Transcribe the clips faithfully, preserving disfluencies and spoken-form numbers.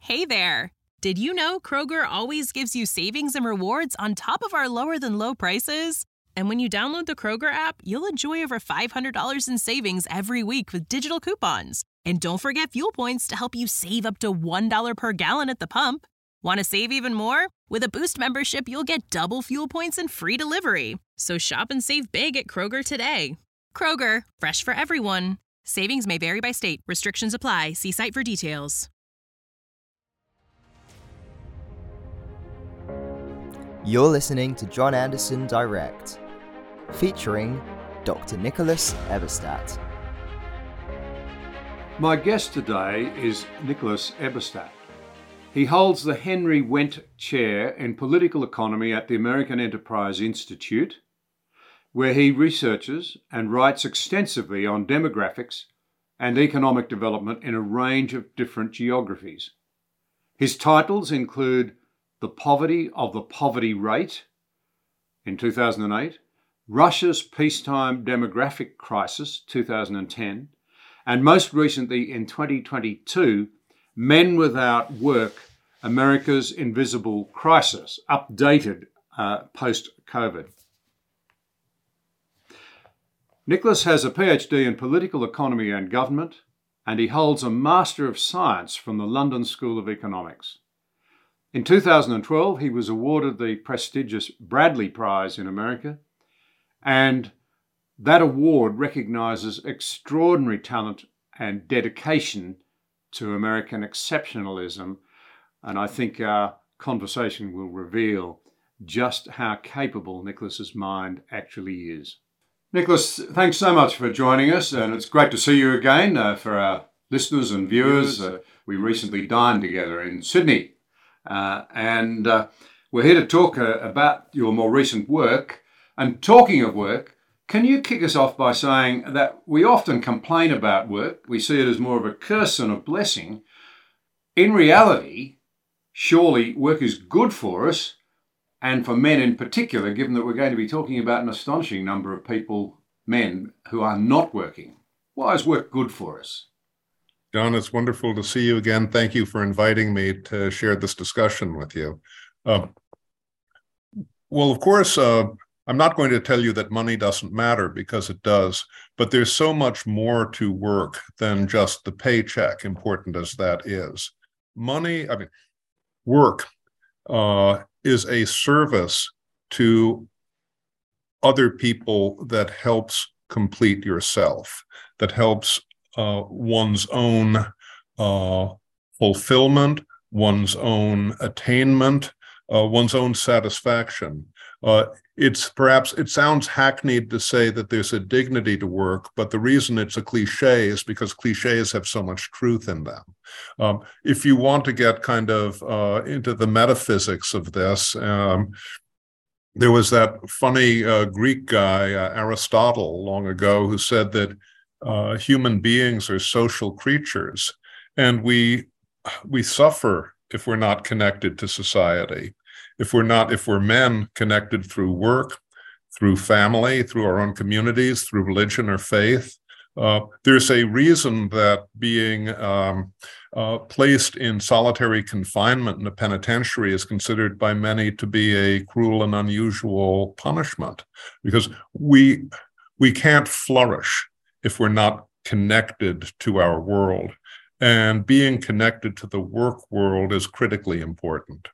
Hey there! Did you know Kroger always gives you savings and rewards on top of our lower-than-low prices? And when you download the Kroger app, you'll enjoy over five hundred dollars in savings every week with digital coupons. And don't forget fuel points to help you save up to one dollar per gallon at the pump. Want to save even more? With a Boost membership, you'll get double fuel points and free delivery. So shop and save big at Kroger today. Kroger, fresh for everyone. Savings may vary by state. Restrictions apply. See site for details. You're listening to John Anderson Direct, featuring Doctor Nicholas Eberstadt. My guest today is Nicholas Eberstadt. He holds the Henry Wendt Chair in Political Economy at the American Enterprise Institute, where he researches and writes extensively on demographics and economic development in a range of different geographies. His titles include The Poverty of the Poverty Rate in two thousand eight, Russia's Peacetime Demographic Crisis two thousand ten, and most recently in twenty twenty-two, Men Without Work, America's Invisible Crisis, updated uh, post-COVID. Nicholas has a PhD in Political Economy and Government, and he holds a Master of Science from the London School of Economics. In two thousand twelve, he was awarded the prestigious Bradley Prize in America, and that award recognises extraordinary talent and dedication to American exceptionalism, and I think our conversation will reveal just how capable Nicholas's mind actually is. Nicholas, thanks so much for joining us, and it's great to see you again. Uh, for our listeners and viewers, uh, we recently dined together in Sydney. Uh, and uh, we're here to talk uh, about your more recent work. And talking of work, can you kick us off by saying that we often complain about work? We see it as more of a curse than a blessing. In reality, surely work is good for us, and for men in particular, given that we're going to be talking about an astonishing number of people, men, who are not working. Why is work good for us? John, it's wonderful to see you again. Thank you for inviting me to share this discussion with you. Uh, well, of course, uh, I'm not going to tell you that money doesn't matter, because it does, but there's so much more to work than just the paycheck, important as that is. Money, I mean, work uh, is a service to other people that helps complete yourself, that helps Uh, one's own uh, fulfillment, one's own attainment, uh, one's own satisfaction. Uh, it's perhaps, it sounds hackneyed to say that there's a dignity to work, but the reason it's a cliche is because cliches have so much truth in them. Um, if you want to get kind of uh, into the metaphysics of this, um, there was that funny uh, Greek guy, uh, Aristotle, long ago, who said that Uh, human beings are social creatures, and we we suffer if we're not connected to society. If we're not, if we're men connected through work, through family, through our own communities, through religion or faith, uh, there's a reason that being um, uh, placed in solitary confinement in a penitentiary is considered by many to be a cruel and unusual punishment, because we we can't flourish if we're not connected to our world. And being connected to the work world is critically important.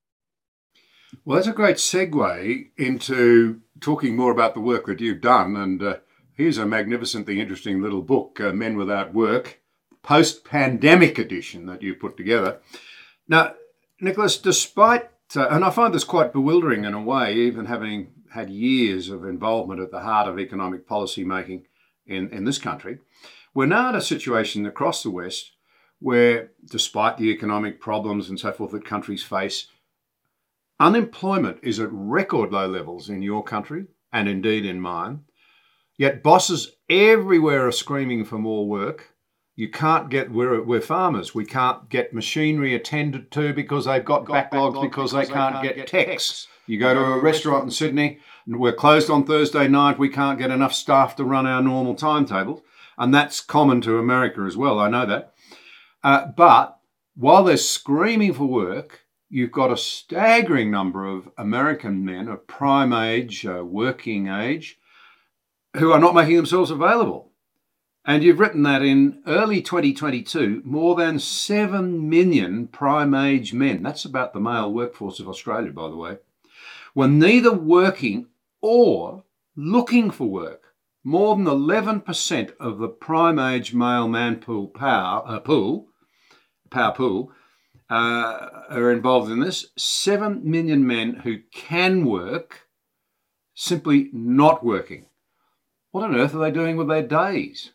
Well, that's a great segue into talking more about the work that you've done. And uh, here's a magnificently interesting little book, uh, Men Without Work, post-pandemic edition that you put together. Now, Nicholas, despite, uh, and I find this quite bewildering in a way, even having had years of involvement at the heart of economic policy making in, in this country, we're now in a situation across the West where, despite the economic problems and so forth that countries face, unemployment is at record low levels in your country and indeed in mine. Yet bosses everywhere are screaming for more work. You can't get, we're, we're farmers, we can't get machinery attended to because they've got, got backlogs, backlogs because, because they can't, can't get, get techs. You go to a restaurant in Sydney, and we're closed on Thursday night, we can't get enough staff to run our normal timetables. And that's common to America as well, I know that. Uh, but while they're screaming for work, you've got a staggering number of American men of prime age, uh, working age, who are not making themselves available. And you've written that in early twenty twenty-two, more than seven million prime age men, that's about the male workforce of Australia, by the way, were neither working or looking for work. More than eleven percent of the prime age male man pool power, uh, pool, power pool uh, are involved in this. seven million men who can work, simply not working. What on earth are they doing with their days?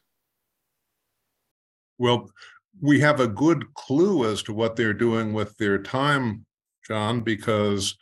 Well, we have a good clue as to what they're doing with their time, John, because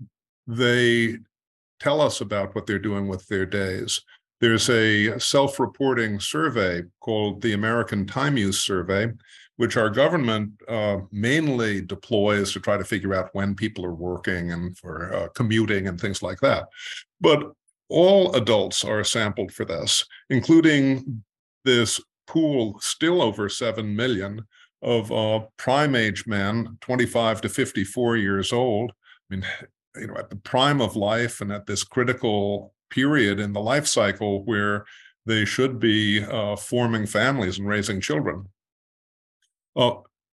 they tell us about what they're doing with their days. There's a self-reporting survey called the American Time Use Survey, which our government uh, mainly deploys to try to figure out when people are working and for uh, commuting and things like that. But all adults are sampled for this, including this pool, still over seven million, of uh, prime age men, twenty-five to fifty-four years old. I mean, you know, at the prime of life and at this critical period in the life cycle where they should be uh, forming families and raising children. Uh,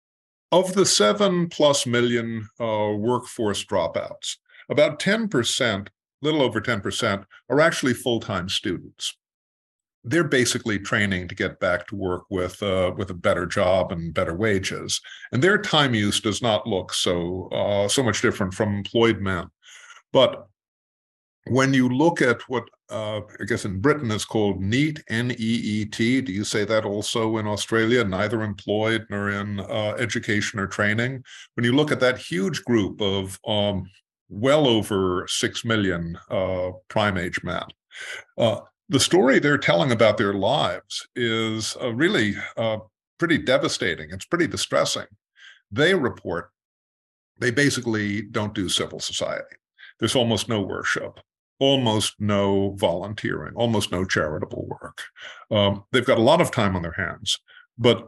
of the seven plus million uh, workforce dropouts, about ten percent, little over ten percent, are actually full-time students. They're basically training to get back to work with uh, with a better job and better wages, and their time use does not look so uh, so much different from employed men. But when you look at what uh, I guess in Britain is called NEET, N E E T, do you say that also in Australia? Neither employed nor in uh, education or training. When you look at that huge group of um, well over six million uh, prime age men. Uh, The story they're telling about their lives is uh, really uh, pretty devastating. It's pretty distressing. They report they basically don't do civil society. There's almost no worship, almost no volunteering, almost no charitable work. Um, they've got a lot of time on their hands, but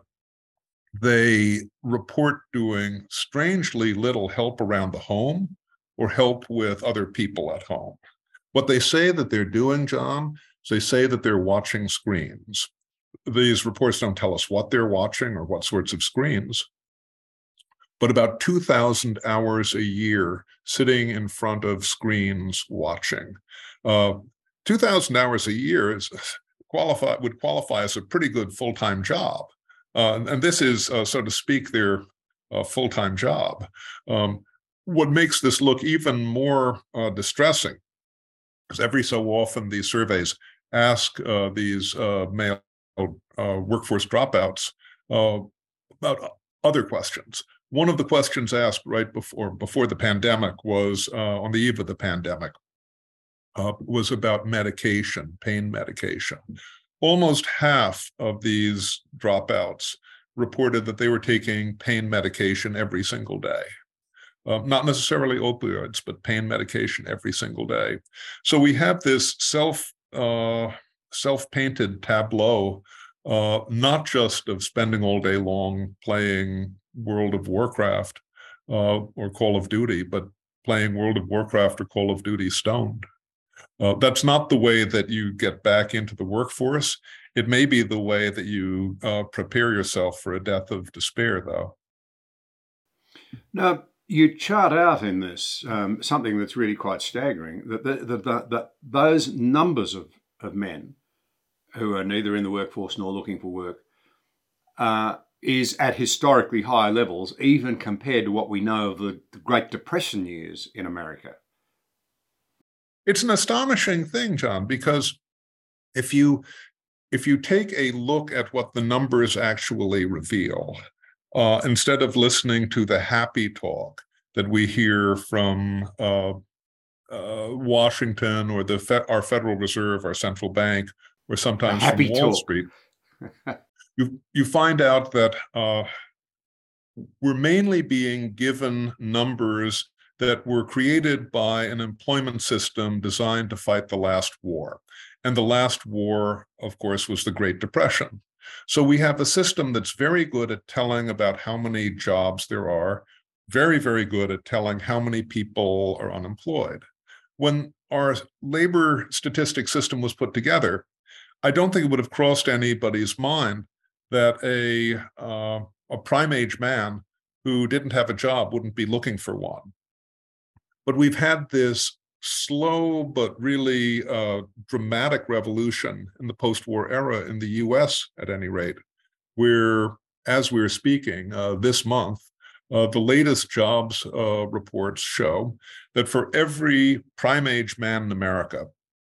they report doing strangely little help around the home or help with other people at home. What they say that they're doing, John, they say that they're watching screens. These reports don't tell us what they're watching or what sorts of screens, but about two thousand hours a year sitting in front of screens watching. Uh, two thousand hours a year is qualify, would qualify as a pretty good full-time job. Uh, and this is, uh, so to speak, their uh, full-time job. Um, what makes this look even more uh, distressing is every so often these surveys ask uh, these uh, male uh, workforce dropouts uh, about other questions. One of the questions asked right before before the pandemic was, uh, on the eve of the pandemic, uh, was about medication, pain medication. Almost half of these dropouts reported that they were taking pain medication every single day. Uh, not necessarily opioids, but pain medication every single day. So we have this self, uh, self-painted tableau, uh, not just of spending all day long playing World of Warcraft uh, or Call of Duty, but playing World of Warcraft or Call of Duty stoned. Uh, that's not the way that you get back into the workforce. It may be the way that you uh, prepare yourself for a death of despair, though. Now, you chart out in this um, something that's really quite staggering, that, the, the, the, the, those numbers of, of men who are neither in the workforce nor looking for work uh, is at historically high levels, even compared to what we know of the, the Great Depression years in America. It's an astonishing thing, John, because if you if you take a look at what the numbers actually reveal, uh, instead of listening to the happy talk that we hear from uh, uh, Washington or the fe- our Federal Reserve, our central bank, or sometimes from Wall talk. Street, you you find out that uh, we're mainly being given numbers that were created by an employment system designed to fight the last war. And the last war, of course, was the Great Depression. So we have a system that's very good at telling about how many jobs there are, very, very good at telling how many people are unemployed. When our labor statistics system was put together, I don't think it would have crossed anybody's mind that a, uh, a prime-age man who didn't have a job wouldn't be looking for one. But we've had this slow but really uh, dramatic revolution in the post-war era in the U S, at any rate, where, as we're speaking uh, this month, uh, the latest jobs uh, reports show that for every prime-age man in America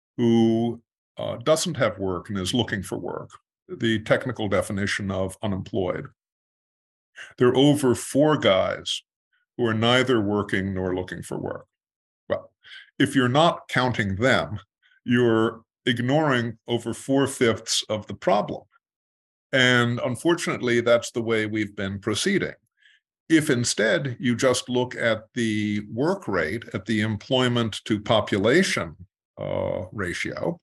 who uh, doesn't have work and is looking for work, the technical definition of unemployed, there are over four guys who are neither working nor looking for work. Well, if you're not counting them, you're ignoring over four-fifths of the problem. And unfortunately, that's the way we've been proceeding. If instead you just look at the work rate, at the employment to population uh, ratio,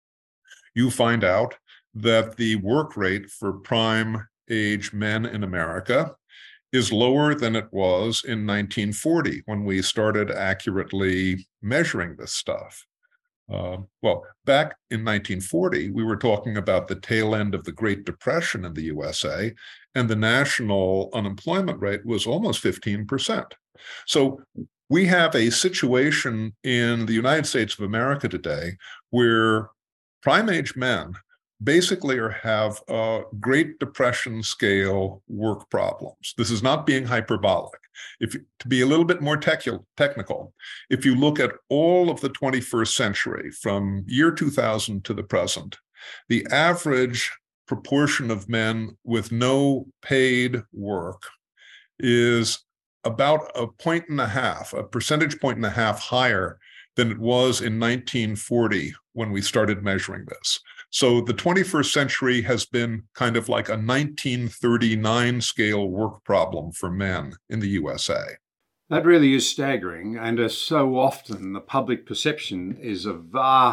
you find out that the work rate for prime-age men in America is lower than it was in nineteen forty, when we started accurately measuring this stuff. Uh, well, back in nineteen forty, we were talking about the tail end of the Great Depression in the U S A, and the national unemployment rate was almost fifteen percent. So we have a situation in the United States of America today where prime-age men basically are, have uh, Great Depression scale work problems. This is not being hyperbolic. If to be a little bit more tech technical, if you look at all of the twenty-first century, from year two thousand to the present, the average proportion of men with no paid work is about a point and a half, a percentage point and a half higher than it was in nineteen forty when we started measuring this. So the twenty-first century has been kind of like a nineteen thirty-nine scale work problem for men in the U S A. That really is staggering, and as so often, the public perception is a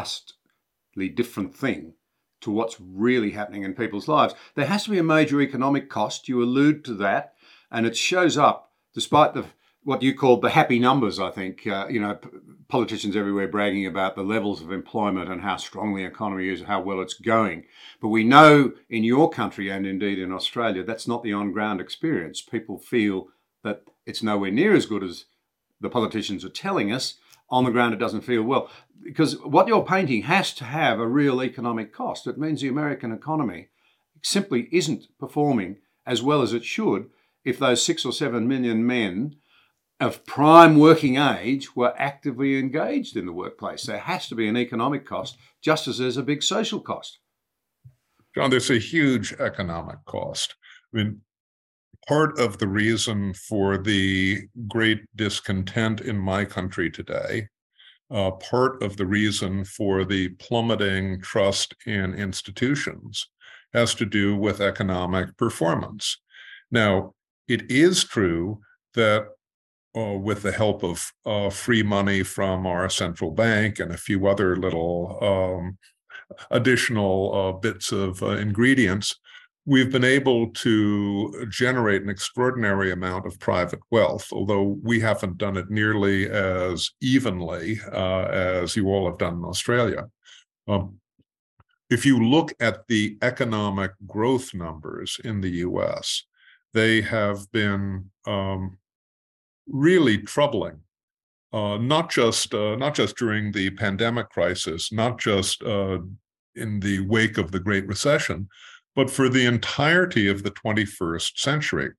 vastly different thing to what's really happening in people's lives. There has to be a major economic cost. You allude to that, and it shows up despite the what you call the happy numbers, I think. Uh, you know, p- politicians everywhere bragging about the levels of employment and how strong the economy is, how well it's going. But we know in your country, and indeed in Australia, that's not the on-ground experience. People feel that it's nowhere near as good as the politicians are telling us. On the ground, it doesn't feel well. Because what you're painting has to have a real economic cost. It means the American economy simply isn't performing as well as it should if those six or seven million men of prime working age were actively engaged in the workplace. There has to be an economic cost, just as there's a big social cost. John, there's a huge economic cost. I mean, part of the reason for the great discontent in my country today, uh, part of the reason for the plummeting trust in institutions has to do with economic performance. Now, it is true that Uh, with the help of uh, free money from our central bank and a few other little um, additional uh, bits of uh, ingredients, we've been able to generate an extraordinary amount of private wealth, although we haven't done it nearly as evenly uh, as you all have done in Australia. Um, if you look at the economic growth numbers in the U S, they have been um, really troubling, uh, not just uh, not just during the pandemic crisis, not just uh, in the wake of the Great Recession, but for the entirety of the twenty-first century.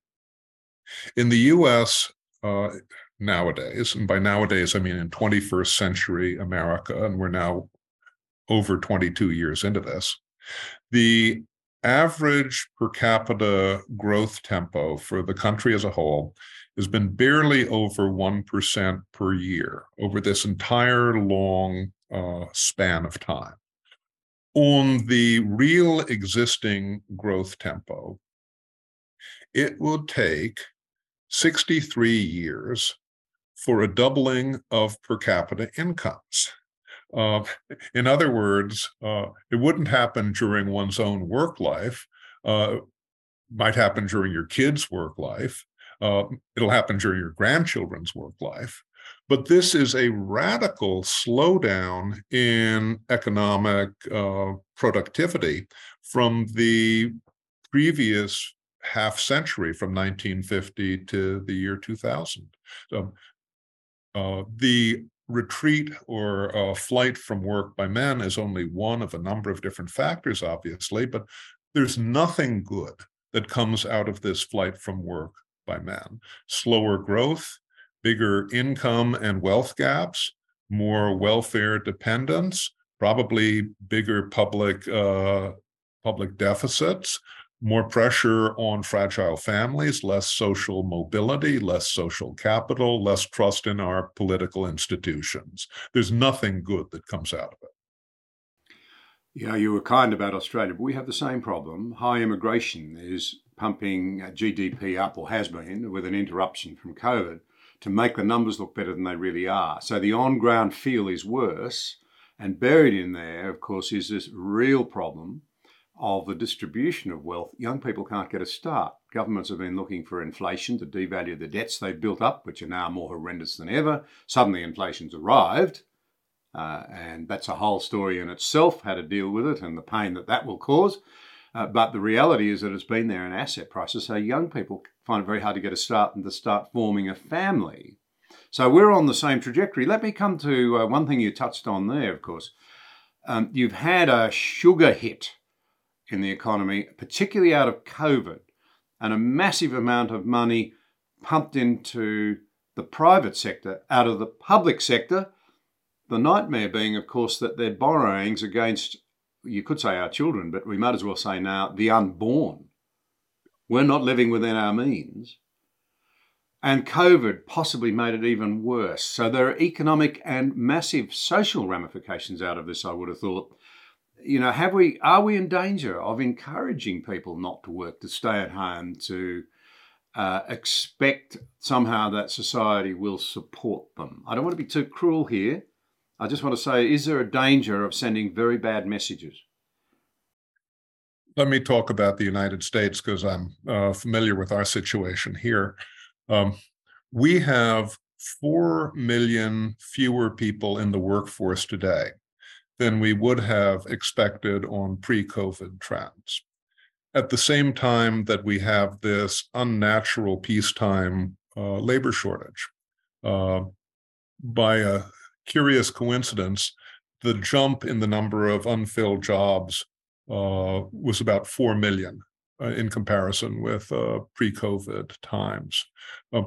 In the U S uh, nowadays, and by nowadays I mean in twenty-first century America, and we're now over twenty-two years into this, the average per capita growth tempo for the country as a whole has been barely over one percent per year over this entire long uh, span of time. On the real existing growth tempo, it will take sixty-three years for a doubling of per capita incomes. Uh, in other words, uh, it wouldn't happen during one's own work life, uh, might happen during your kids' work life. Uh, it'll happen during your grandchildren's work life. But this is a radical slowdown in economic uh, productivity from the previous half century, from nineteen fifty to the year two thousand. So uh, the retreat or uh, flight from work by men is only one of a number of different factors, obviously, but there's nothing good that comes out of this flight from work by men. Slower growth, bigger income and wealth gaps, more welfare dependence, probably bigger public uh, public deficits, more pressure on fragile families, less social mobility, less social capital, less trust in our political institutions. There's nothing good that comes out of it. Yeah, you were kind about Australia, but we have the same problem. High immigration is pumping G D P up, or has been, with an interruption from COVID, to make the numbers look better than they really are. So the on-ground feel is worse, and buried in there, of course, is this real problem of the distribution of wealth. Young people can't get a start. Governments have been looking for inflation to devalue the debts they've built up, which are now more horrendous than ever. Suddenly inflation's arrived, uh, and that's a whole story in itself, how to deal with it and the pain that that will cause. Uh, but the reality is that it's been there in asset prices, so young people find it very hard to get a start and to start forming a family. So we're on the same trajectory. Let me come to uh, one thing you touched on there, of course. Um, you've had a sugar hit in the economy, particularly out of COVID, and a massive amount of money pumped into the private sector out of the public sector. The nightmare being, of course, that they're borrowings against, you could say our children, but we might as well say now the unborn. We're not living within our means. And COVID possibly made it even worse. So there are economic and massive social ramifications out of this, I would have thought. You know, have we, are we in danger of encouraging people not to work, to stay at home, to uh, expect somehow that society will support them? I don't want to be too cruel here. I just want to say, is there a danger of sending very bad messages? Let me talk about the United States because I'm uh, familiar with our situation here. Um, we have four million fewer people in the workforce today than we would have expected on pre-COVID trends. At the same time that we have this unnatural peacetime uh, labor shortage. Uh, by a curious coincidence, the jump in the number of unfilled jobs uh, was about four million uh, in comparison with uh, pre-COVID times. Uh,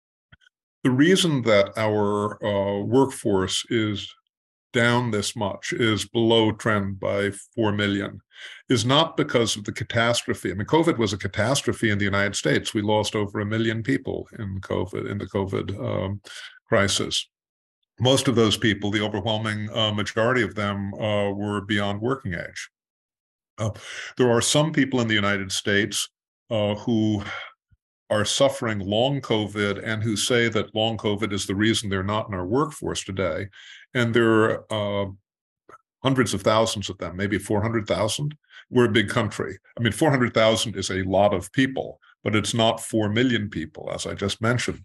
the reason that our uh, workforce is down this much, is below trend by four million, is not because of the catastrophe. I mean, COVID was a catastrophe in the United States. We lost over a million people in COVID, in the COVID um, crisis. Most of those people, the overwhelming uh, majority of them, uh, were beyond working age. Uh, there are some people in the United States uh, who are suffering long COVID and who say that long COVID is the reason they're not in our workforce today. And there are uh, hundreds of thousands of them, maybe four hundred thousand. We're a big country. I mean, four hundred thousand is a lot of people, but it's not four million people, as I just mentioned.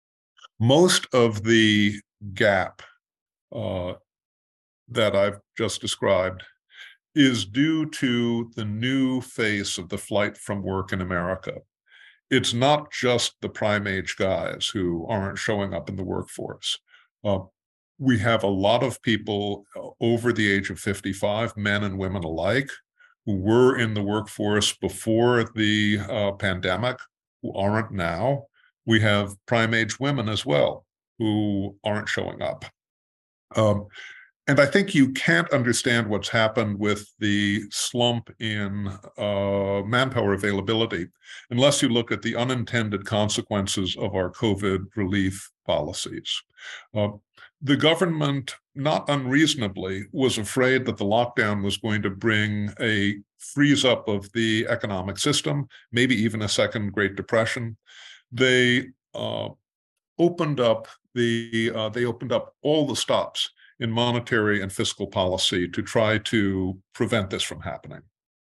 Most of the gap uh, that I've just described is due to the new face of the flight from work in America. It's not just the prime age guys who aren't showing up in the workforce. Uh, we have a lot of people over the age of fifty-five, men and women alike, who were in the workforce before the uh, pandemic, who aren't now. We have prime age women as well, who aren't showing up. Um, And I think you can't understand what's happened with the slump in uh, manpower availability unless you look at the unintended consequences of our COVID relief policies. Uh, the government, not unreasonably, was afraid that the lockdown was going to bring a freeze up of the economic system, maybe even a second Great Depression. They uh, opened up the uh, they opened up all the stops in monetary and fiscal policy to try to prevent this from happening.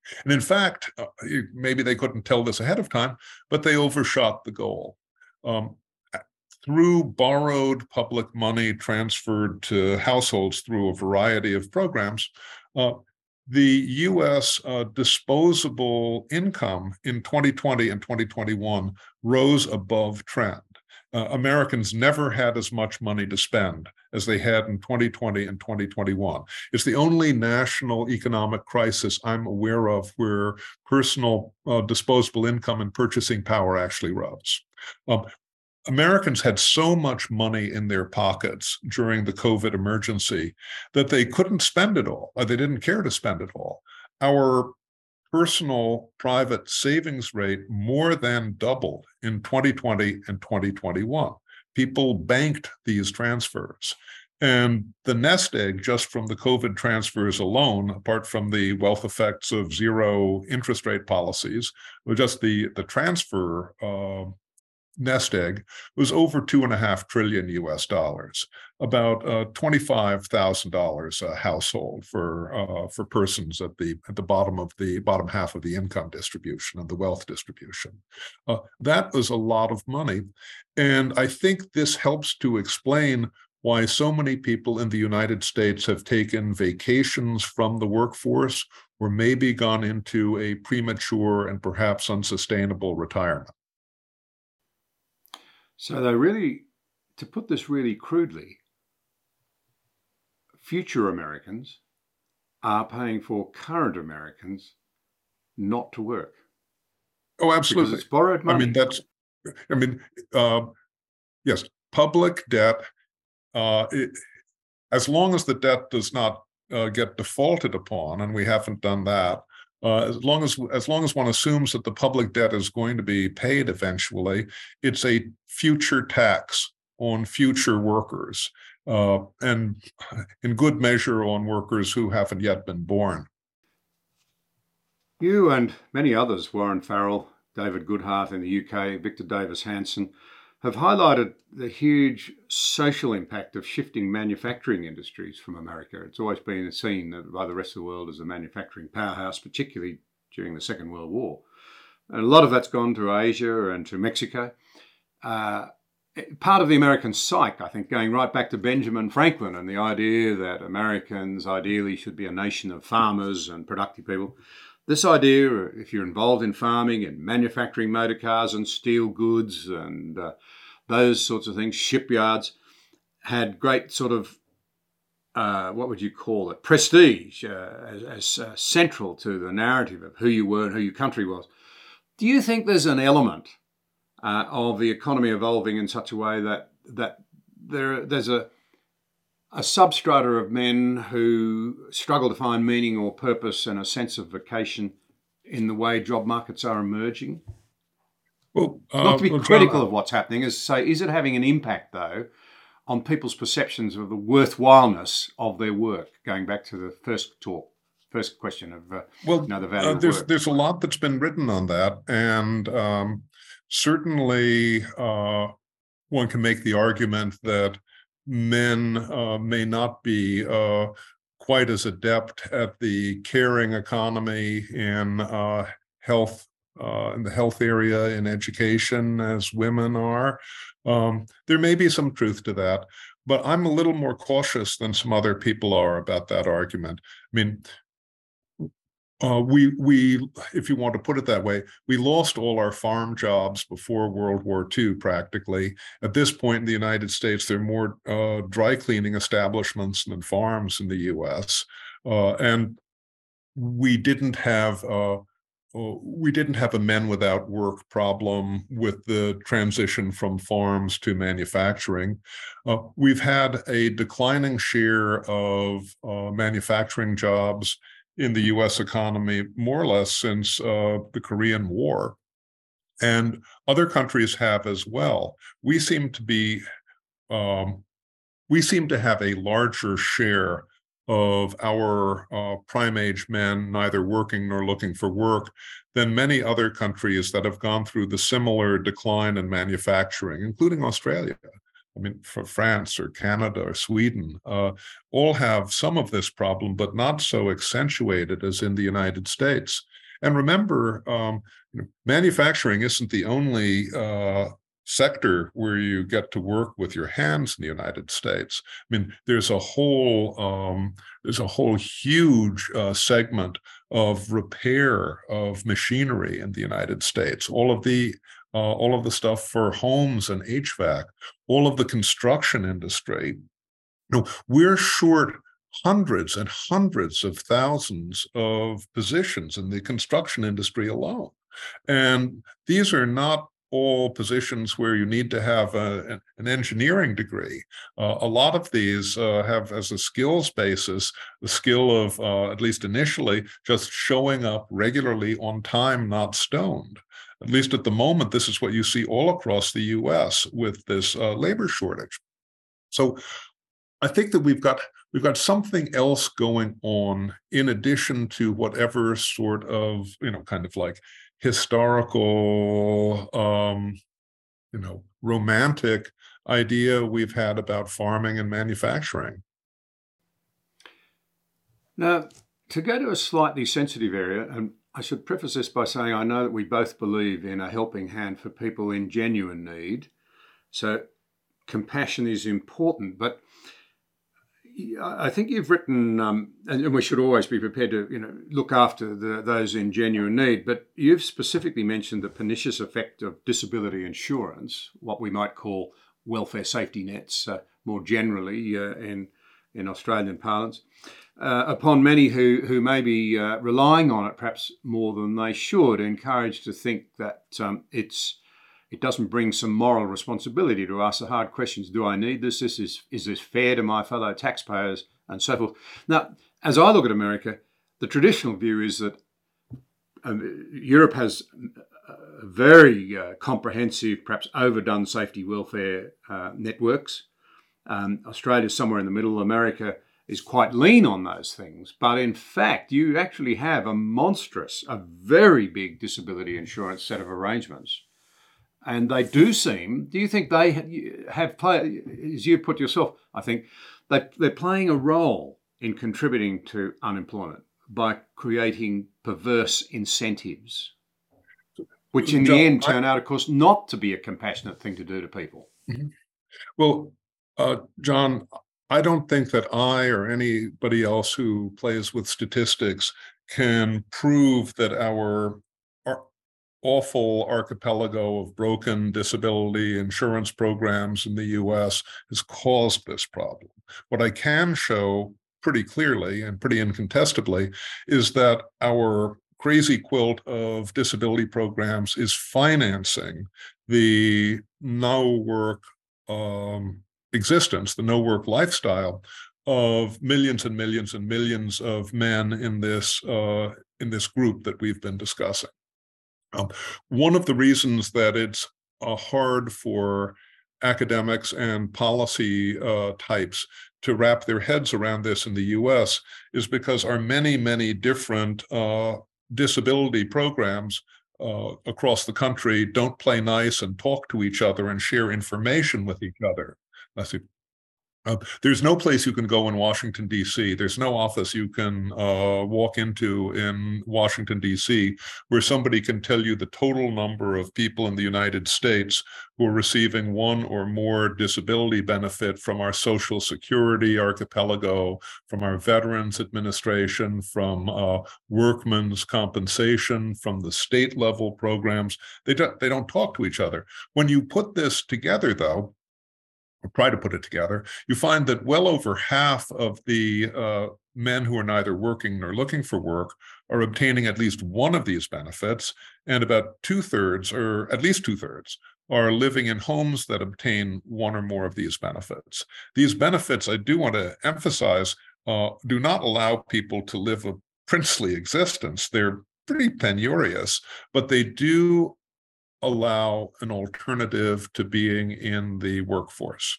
And in fact, uh, maybe they couldn't tell this ahead of time, but they overshot the goal. Um, through borrowed public money transferred to households through a variety of programs, uh, the U S uh, disposable income in twenty twenty and twenty twenty-one rose above trend. Uh, Americans never had as much money to spend as they had in twenty twenty and twenty twenty-one. It's the only national economic crisis I'm aware of where personal uh, disposable income and purchasing power actually rose. Um, Americans had so much money in their pockets during the COVID emergency that they couldn't spend it all, or they didn't care to spend it all. Our personal private savings rate more than doubled in twenty twenty and twenty twenty-one. People banked these transfers. And the nest egg just from the COVID transfers alone, apart from the wealth effects of zero interest rate policies, was just the, the transfer uh, nest egg was over two and a half trillion U S dollars, about uh, twenty-five thousand dollars a household for uh, for persons at the at the bottom of the bottom half of the income distribution and the wealth distribution. Uh, that was a lot of money, and I think this helps to explain why so many people in the United States have taken vacations from the workforce or maybe gone into a premature and perhaps unsustainable retirement. So they really, to put this really crudely, future Americans are paying for current Americans not to work. Oh, absolutely. Because it's borrowed money. I mean, that's, I mean, uh, yes, public debt, uh, it, as long as the debt does not uh, get defaulted upon, and we haven't done that, Uh, as long as as long as one assumes that the public debt is going to be paid eventually, it's a future tax on future workers, uh, and in good measure on workers who haven't yet been born. You and many others, Warren Farrell, David Goodhart in the U K, Victor Davis Hanson, have highlighted the huge social impact of shifting manufacturing industries from America. It's always been seen by the rest of the world as a manufacturing powerhouse, particularly during the Second World War. And a lot of that's gone to Asia and to Mexico. Uh, part of the American psyche, I think, going right back to Benjamin Franklin and the idea that Americans ideally should be a nation of farmers and productive people. This idea, if you're involved in farming and manufacturing motor cars and steel goods and uh, those sorts of things, shipyards, had great sort of, uh, what would you call it, prestige uh, as, as uh, central to the narrative of who you were and who your country was. Do you think there's an element uh, of the economy evolving in such a way that that there there's a a substrata of men who struggle to find meaning or purpose and a sense of vocation in the way job markets are emerging? Well, uh, Not to be well, critical John, of what's happening, is say, is it having an impact, though, on people's perceptions of the worthwhileness of their work, going back to the first talk, first question of uh, well, you know, the value uh, of there's, work? There's a lot that's been written on that, and um, certainly uh, one can make the argument that men uh, may not be uh, quite as adept at the caring economy in uh, health, uh, in the health area, in education, as women are. Um, there may be some truth to that, but I'm a little more cautious than some other people are about that argument. I mean, Uh, we, we, if you want to put it that way, we lost all our farm jobs before World War Two, practically. At this point in the United States, there are more uh, dry cleaning establishments than farms in the U S. Uh, and we didn't have uh, uh, we didn't have a men without work problem with the transition from farms to manufacturing. Uh, we've had a declining share of uh, manufacturing jobs in the U S economy more or less since uh, the Korean War, and other countries have as well. We seem to be, um, we seem to have a larger share of our uh, prime age men neither working nor looking for work than many other countries that have gone through the similar decline in manufacturing, including Australia. I mean, for France or Canada or Sweden, uh, all have some of this problem, but not so accentuated as in the United States. And remember, um, you know, manufacturing isn't the only uh, sector where you get to work with your hands in the United States. I mean, there's a whole um, there's a whole huge uh, segment of repair of machinery in the United States. All of the uh, all of the stuff for homes and H V A C, all of the construction industry. No, we're short hundreds and hundreds of thousands of positions in the construction industry alone. And these are not all positions where you need to have a, an engineering degree. Uh, a lot of these uh, have as a skills basis the skill of, uh, at least initially, just showing up regularly on time, not stoned. At least at the moment, this is what you see all across the U S with this uh, labor shortage. So I think that we've got we've got something else going on in addition to whatever sort of, you know, kind of like historical, um, you know, romantic idea we've had about farming and manufacturing. Now, to go to a slightly sensitive area, and I should preface this by saying I know that we both believe in a helping hand for people in genuine need. So compassion is important, but I think you've written, um, and we should always be prepared to, you know, look after the, those in genuine need, but you've specifically mentioned the pernicious effect of disability insurance, what we might call welfare safety nets, uh, more generally uh, in in Australian parlance, uh, upon many who, who may be uh, relying on it perhaps more than they should, encouraged to think that um, it's It doesn't bring some moral responsibility to ask the hard questions. Do I need this? This is, is this fair to my fellow taxpayers? And so forth. Now, as I look at America, the traditional view is that um, Europe has a very uh, comprehensive, perhaps overdone safety welfare uh, networks. Um, Australia is somewhere in the middle. America is quite lean on those things. But in fact, you actually have a monstrous, a very big disability insurance set of arrangements. And they do seem, do you think they have played, as you put yourself, I think, they, they're playing a role in contributing to unemployment by creating perverse incentives, which in John, the end turn I, out, of course, not to be a compassionate thing to do to people? Mm-hmm. Well, uh, John, I don't think that I or anybody else who plays with statistics can prove that our awful archipelago of broken disability insurance programs in the U S has caused this problem. What I can show pretty clearly and pretty incontestably is that our crazy quilt of disability programs is financing the no-work um, existence, the no-work lifestyle of millions and millions and millions of men in this uh, in this group that we've been discussing. Um, one of the reasons that it's uh, hard for academics and policy uh, types to wrap their heads around this in the U S is because our many, many different uh, disability programs uh, across the country don't play nice and talk to each other and share information with each other. Let's see. Uh, there's no place you can go in Washington, D C. There's no office you can uh, walk into in Washington, D C, where somebody can tell you the total number of people in the United States who are receiving one or more disability benefit from our Social Security archipelago, from our Veterans Administration, from uh, workmen's compensation, from the state level programs. They don't, they don't talk to each other. When you put this together, though, or try to put it together, you find that well over half of the uh, men who are neither working nor looking for work are obtaining at least one of these benefits, and about two-thirds, or at least two-thirds, are living in homes that obtain one or more of these benefits. These benefits, I do want to emphasize, uh, do not allow people to live a princely existence. They're pretty penurious, but they do allow an alternative to being in the workforce.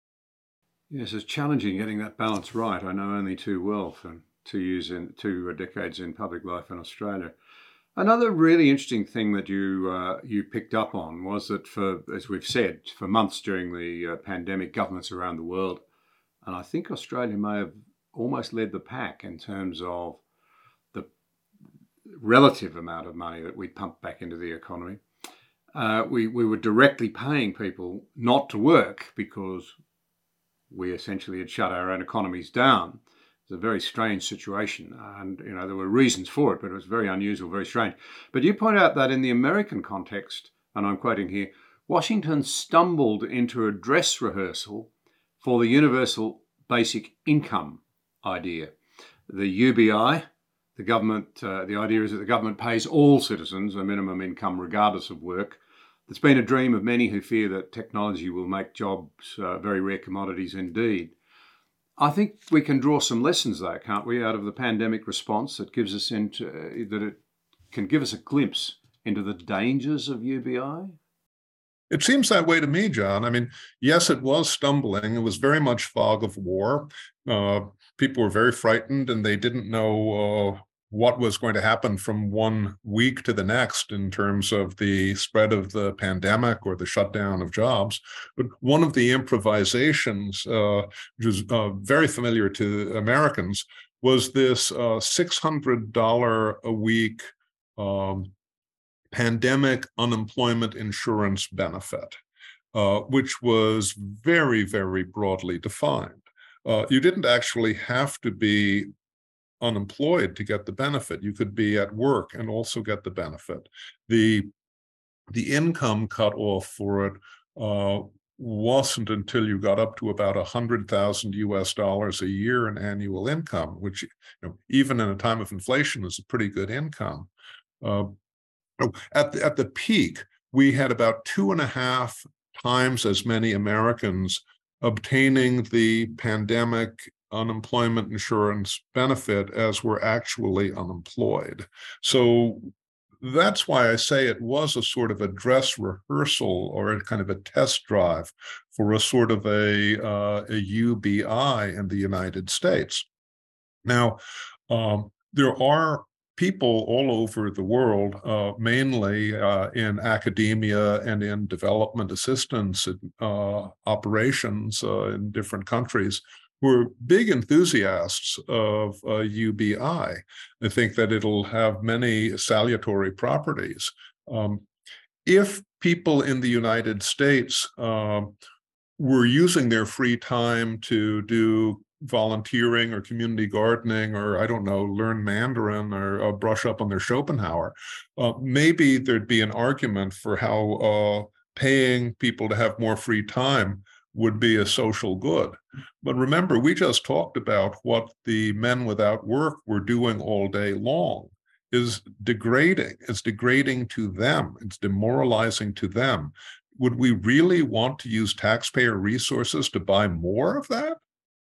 Yes, it's challenging getting that balance right. I know only too well from two years in, two decades in public life in Australia. Another really interesting thing that you uh, you picked up on was that for, as we've said, for months during the uh, pandemic, governments around the world, and I think Australia may have almost led the pack in terms of the relative amount of money that we pumped back into the economy, uh, we, we were directly paying people not to work because we essentially had shut our own economies down. It's a very strange situation, and you know there were reasons for it, but it was very unusual, very strange. But you point out that in the American context, and I'm quoting here, Washington stumbled into a dress rehearsal for the universal basic income idea. The U B I, the government, uh, the idea is that the government pays all citizens a minimum income regardless of work. It's been a dream of many who fear that technology will make jobs uh, very rare commodities indeed. I think we can draw some lessons, though, can't we, out of the pandemic response that gives us into uh, that it can give us a glimpse into the dangers of U B I? It seems that way to me, John. I mean, yes, it was stumbling. It was very much fog of war. Uh, people were very frightened, and they didn't know uh, what was going to happen from one week to the next in terms of the spread of the pandemic or the shutdown of jobs. But one of the improvisations, uh, which is uh, very familiar to Americans, was this uh, six hundred dollars a week um, pandemic unemployment insurance benefit, uh, which was very, very broadly defined. Uh, you didn't actually have to be unemployed to get the benefit. You could be at work and also get the benefit. The, the income cutoff for it uh, wasn't until you got up to about one hundred thousand U S dollars a year in annual income, which, you know, even in a time of inflation is a pretty good income. Uh, At the, at the peak, we had about two and a half times as many Americans obtaining the pandemic unemployment insurance benefit as were actually unemployed. So that's why I say it was a sort of a dress rehearsal or a kind of a test drive for a sort of a, uh, a U B I in the United States. Now, um, there are people all over the world, uh, mainly uh, in academia and in development assistance uh, operations uh, in different countries, who are big enthusiasts of uh, U B I. They think that it'll have many salutary properties. Um, if people in the United States uh, were using their free time to do volunteering or community gardening, or I don't know, learn Mandarin or uh, brush up on their Schopenhauer, uh, maybe there'd be an argument for how uh, paying people to have more free time would be a social good. But remember, we just talked about what the men without work were doing all day long is degrading. It's degrading to them. It's demoralizing to them. Would we really want to use taxpayer resources to buy more of that?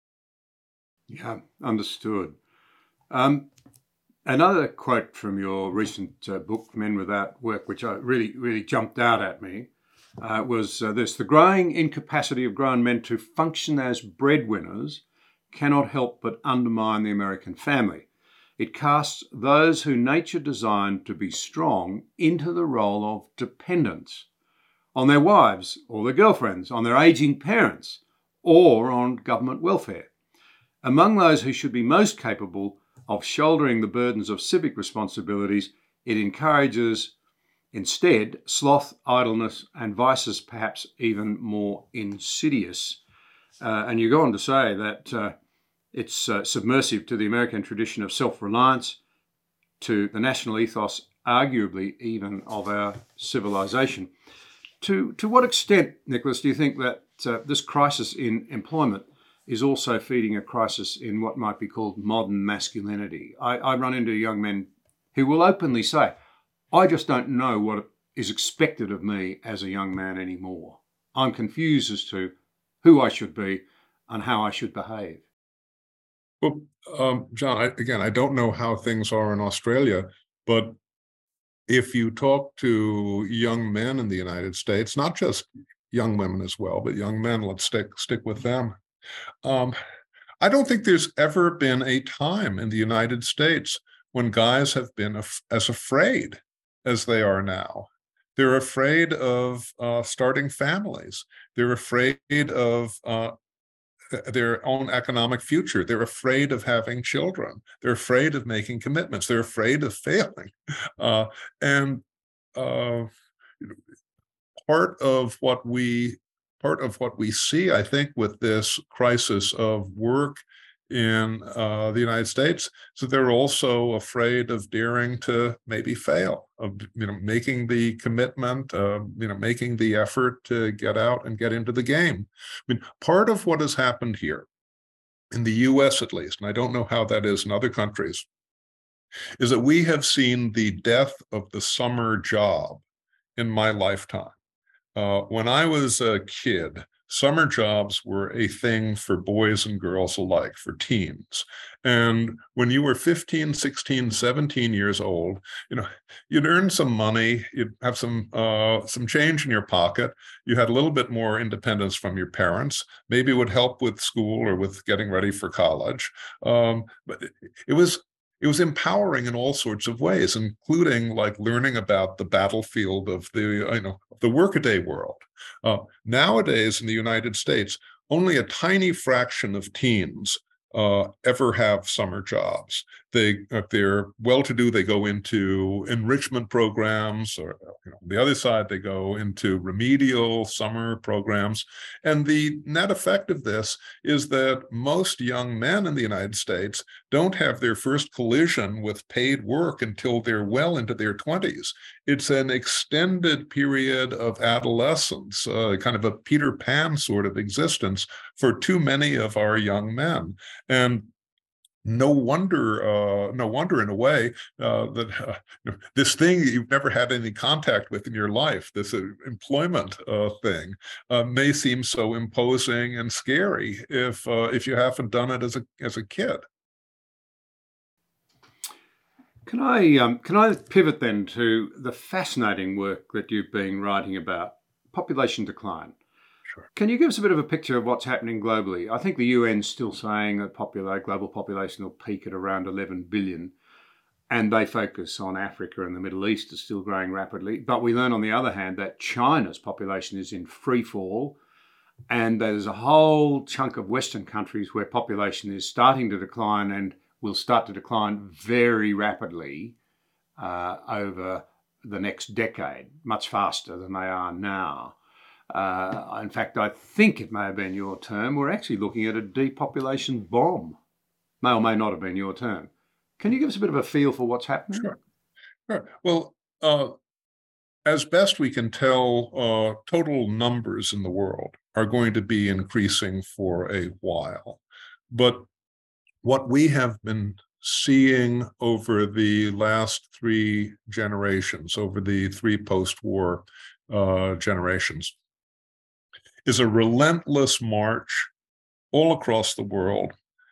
Yeah, understood. Um, another quote from your recent uh, book, Men Without Work, which I really, really jumped out at me, uh, was uh, this: the growing incapacity of grown men to function as breadwinners cannot help but undermine the American family. It casts those who nature designed to be strong into the role of dependents on their wives or their girlfriends, on their aging parents, or on government welfare. Among those who should be most capable of shouldering the burdens of civic responsibilities, it encourages instead sloth, idleness, and vices perhaps even more insidious. Uh, and you go on to say that uh, it's uh, submersive to the American tradition of self-reliance, to the national ethos, arguably even of our civilization. To, to what extent, Nicholas, do you think that uh, this crisis in employment is also feeding a crisis in what might be called modern masculinity? I, I run into young men who will openly say, I just don't know what is expected of me as a young man anymore. I'm confused as to who I should be and how I should behave. Well, um, John, I, again, I don't know how things are in Australia, but if you talk to young men in the United States, not just young women as well, but young men, let's stick stick with them. Um, I don't think there's ever been a time in the United States when guys have been af- as afraid as they are now. They're afraid of uh, starting families. They're afraid of uh, their own economic future. They're afraid of having children. They're afraid of making commitments. They're afraid of failing. Uh, and uh, part of what we part of what we see, I think, with this crisis of work in uh, the United States, so they're also afraid of daring to maybe fail, of you know making the commitment, uh, you know making the effort to get out and get into the game. I mean, part of what has happened here, in the U S at least, and I don't know how that is in other countries, is that we have seen the death of the summer job in my lifetime. Uh, when I was a kid, summer jobs were a thing for boys and girls alike, for teens. And when you were fifteen, sixteen, seventeen years old, you know, you'd earn some money, you'd have some uh, some change in your pocket, you had a little bit more independence from your parents, maybe it would help with school or with getting ready for college. Um, but it, it was It was empowering in all sorts of ways, including like learning about the battlefield of the, you know, the workaday world. Uh, nowadays in the United States, only a tiny fraction of teens uh, ever have summer jobs. They, if they're well-to-do, they go into enrichment programs, or you know, on the other side, they go into remedial summer programs. And the net effect of this is that most young men in the United States don't have their first collision with paid work until they're well into their twenties. It's an extended period of adolescence, uh, kind of a Peter Pan sort of existence for too many of our young men. And no wonder, uh, no wonder in a way uh, that uh, this thing that you've never had any contact with in your life, this uh, employment uh, thing, uh, may seem so imposing and scary if uh, if you haven't done it as a as a kid. Can I um, can I pivot then to the fascinating work that you've been writing about population decline? Sure. Can you give us a bit of a picture of what's happening globally? I think the U N's still saying that popular, global population will peak at around eleven billion, and they focus on Africa and the Middle East is still growing rapidly. But we learn, on the other hand, that China's population is in free fall, and there's a whole chunk of Western countries where population is starting to decline and will start to decline very rapidly uh, over the next decade, much faster than they are now. Uh, in fact, I think it may have been your term. We're actually looking at a depopulation bomb. May or may not have been your term. Can you give us a bit of a feel for what's happening? Sure. Sure. Well, uh, as best we can tell, uh, total numbers in the world are going to be increasing for a while. But what we have been seeing over the last three generations, over the three post-war uh, generations, is a relentless march all across the world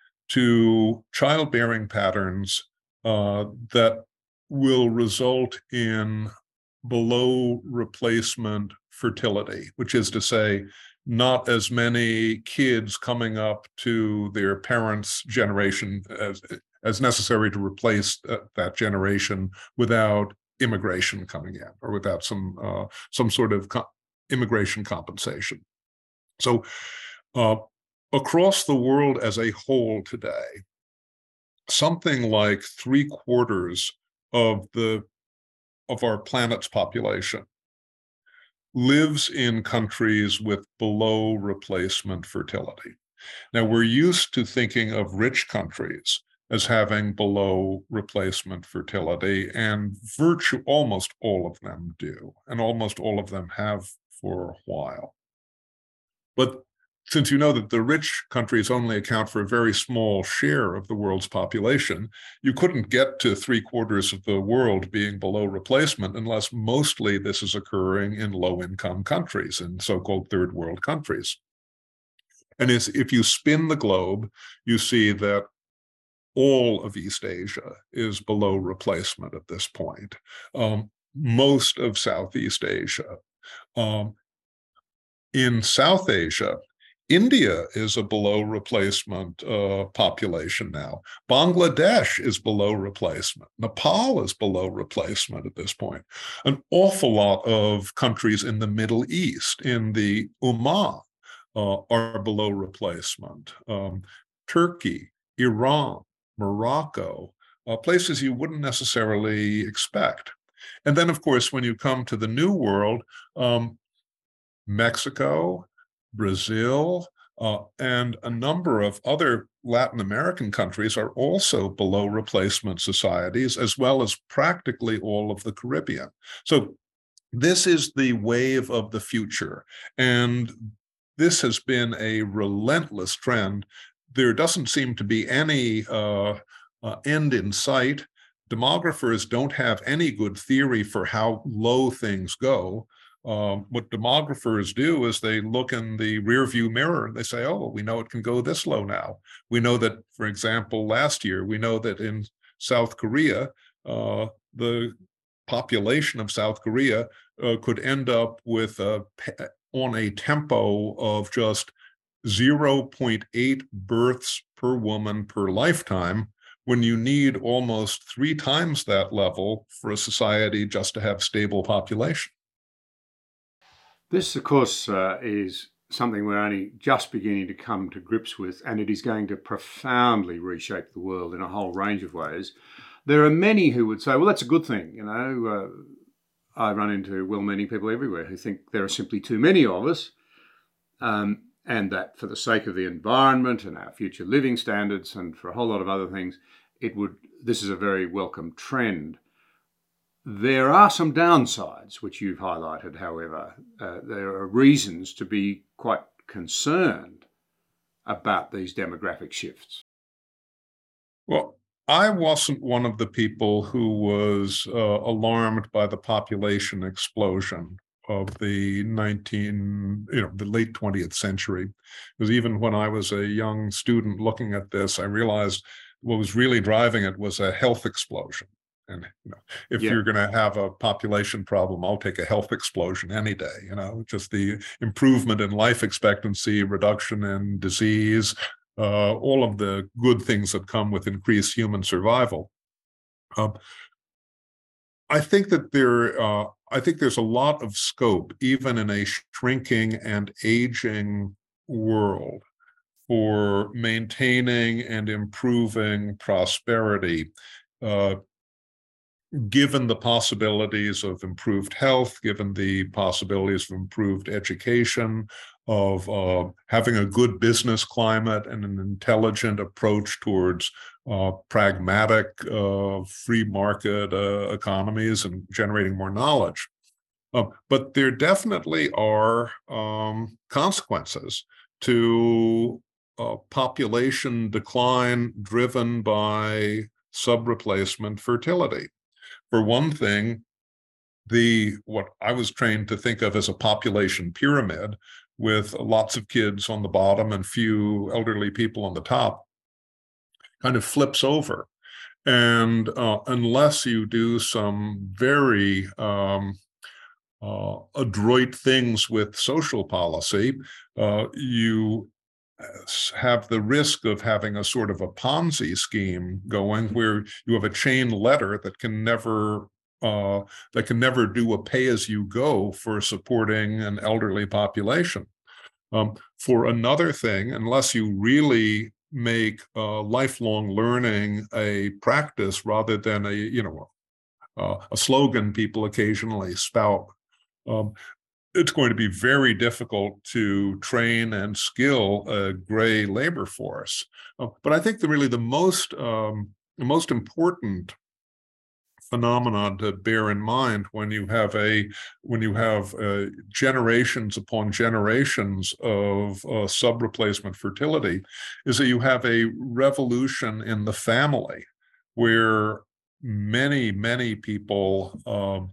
to childbearing patterns uh, that will result in below replacement fertility, which is to say, not as many kids coming up to their parents' generation as, as necessary to replace uh, that generation without immigration coming in, or without some uh, some sort of co- immigration compensation. So uh, across the world as a whole today, something like three quarters of the of our planet's population lives in countries with below replacement fertility. Now, we're used to thinking of rich countries as having below replacement fertility, and virtue almost all of them do, and almost all of them have for a while. But since you know that the rich countries only account for a very small share of the world's population, you couldn't get to three quarters of the world being below replacement unless mostly this is occurring in low-income countries, in so-called third world countries. And is, if you spin the globe, you see that all of East Asia is below replacement at this point. Um, most of Southeast Asia. Um, in South Asia, India is a below replacement uh, population now. Bangladesh is below replacement. Nepal is below replacement at this point. An awful lot of countries in the Middle East, in the Ummah, uh, are below replacement. Um, Turkey, Iran, Morocco, uh, places you wouldn't necessarily expect. And then, of course, when you come to the New World, um, Mexico, Brazil, uh, and a number of other Latin American countries are also below replacement societies, as well as practically all of the Caribbean. So this is the wave of the future, and this has been a relentless trend. There doesn't seem to be any uh, uh, end in sight. Demographers don't have any good theory for how low things go. Um, what demographers do is they look in the rearview mirror and they say, oh, we know it can go this low now. We know that, for example, last year, we know that in South Korea, uh, the population of South Korea uh, could end up with a, on a tempo of just zero point eight births per woman per lifetime, when you need almost three times that level for a society just to have stable population. This, of course, uh, is something we're only just beginning to come to grips with, and it is going to profoundly reshape the world in a whole range of ways. There are many who would say, well, that's a good thing. You know, uh, I run into well-meaning people everywhere who think there are simply too many of us, um, and that for the sake of the environment and our future living standards and for a whole lot of other things, it would. This is a very welcome trend. There are some downsides, which you've highlighted, however. Uh, there are reasons to be quite concerned about these demographic shifts. Well, I wasn't one of the people who was uh, alarmed by the population explosion of the nineteen, you know, the late twentieth century. Because even when I was a young student looking at this, I realized what was really driving it was a health explosion. And you know, if yeah. you're going to have a population problem, I'll take a health explosion any day. You know, just the improvement in life expectancy, reduction in disease, uh, all of the good things that come with increased human survival. Um, I think that there, uh, I think there's a lot of scope, even in a shrinking and aging world, for maintaining and improving prosperity. Uh, given the possibilities of improved health, given the possibilities of improved education, of uh, having a good business climate and an intelligent approach towards uh, pragmatic, uh, free market uh, economies and generating more knowledge. Uh, but there definitely are um, consequences to uh, population decline driven by subreplacement fertility. For one thing, the what I was trained to think of as a population pyramid with lots of kids on the bottom and few elderly people on the top kind of flips over. And uh, unless you do some very um, uh, adroit things with social policy, uh, you have the risk of having a sort of a Ponzi scheme going where you have a chain letter that can never uh, that can never do a pay-as-you-go for supporting an elderly population. Um, for another thing, unless you really make uh, lifelong learning a practice rather than a you know uh, a slogan people occasionally spout, um, it's going to be very difficult to train and skill a gray labor force. Uh, but I think the really the most um, the most important phenomenon to bear in mind when you have a when you have uh, generations upon generations of uh, sub-replacement fertility is that you have a revolution in the family where many many people um,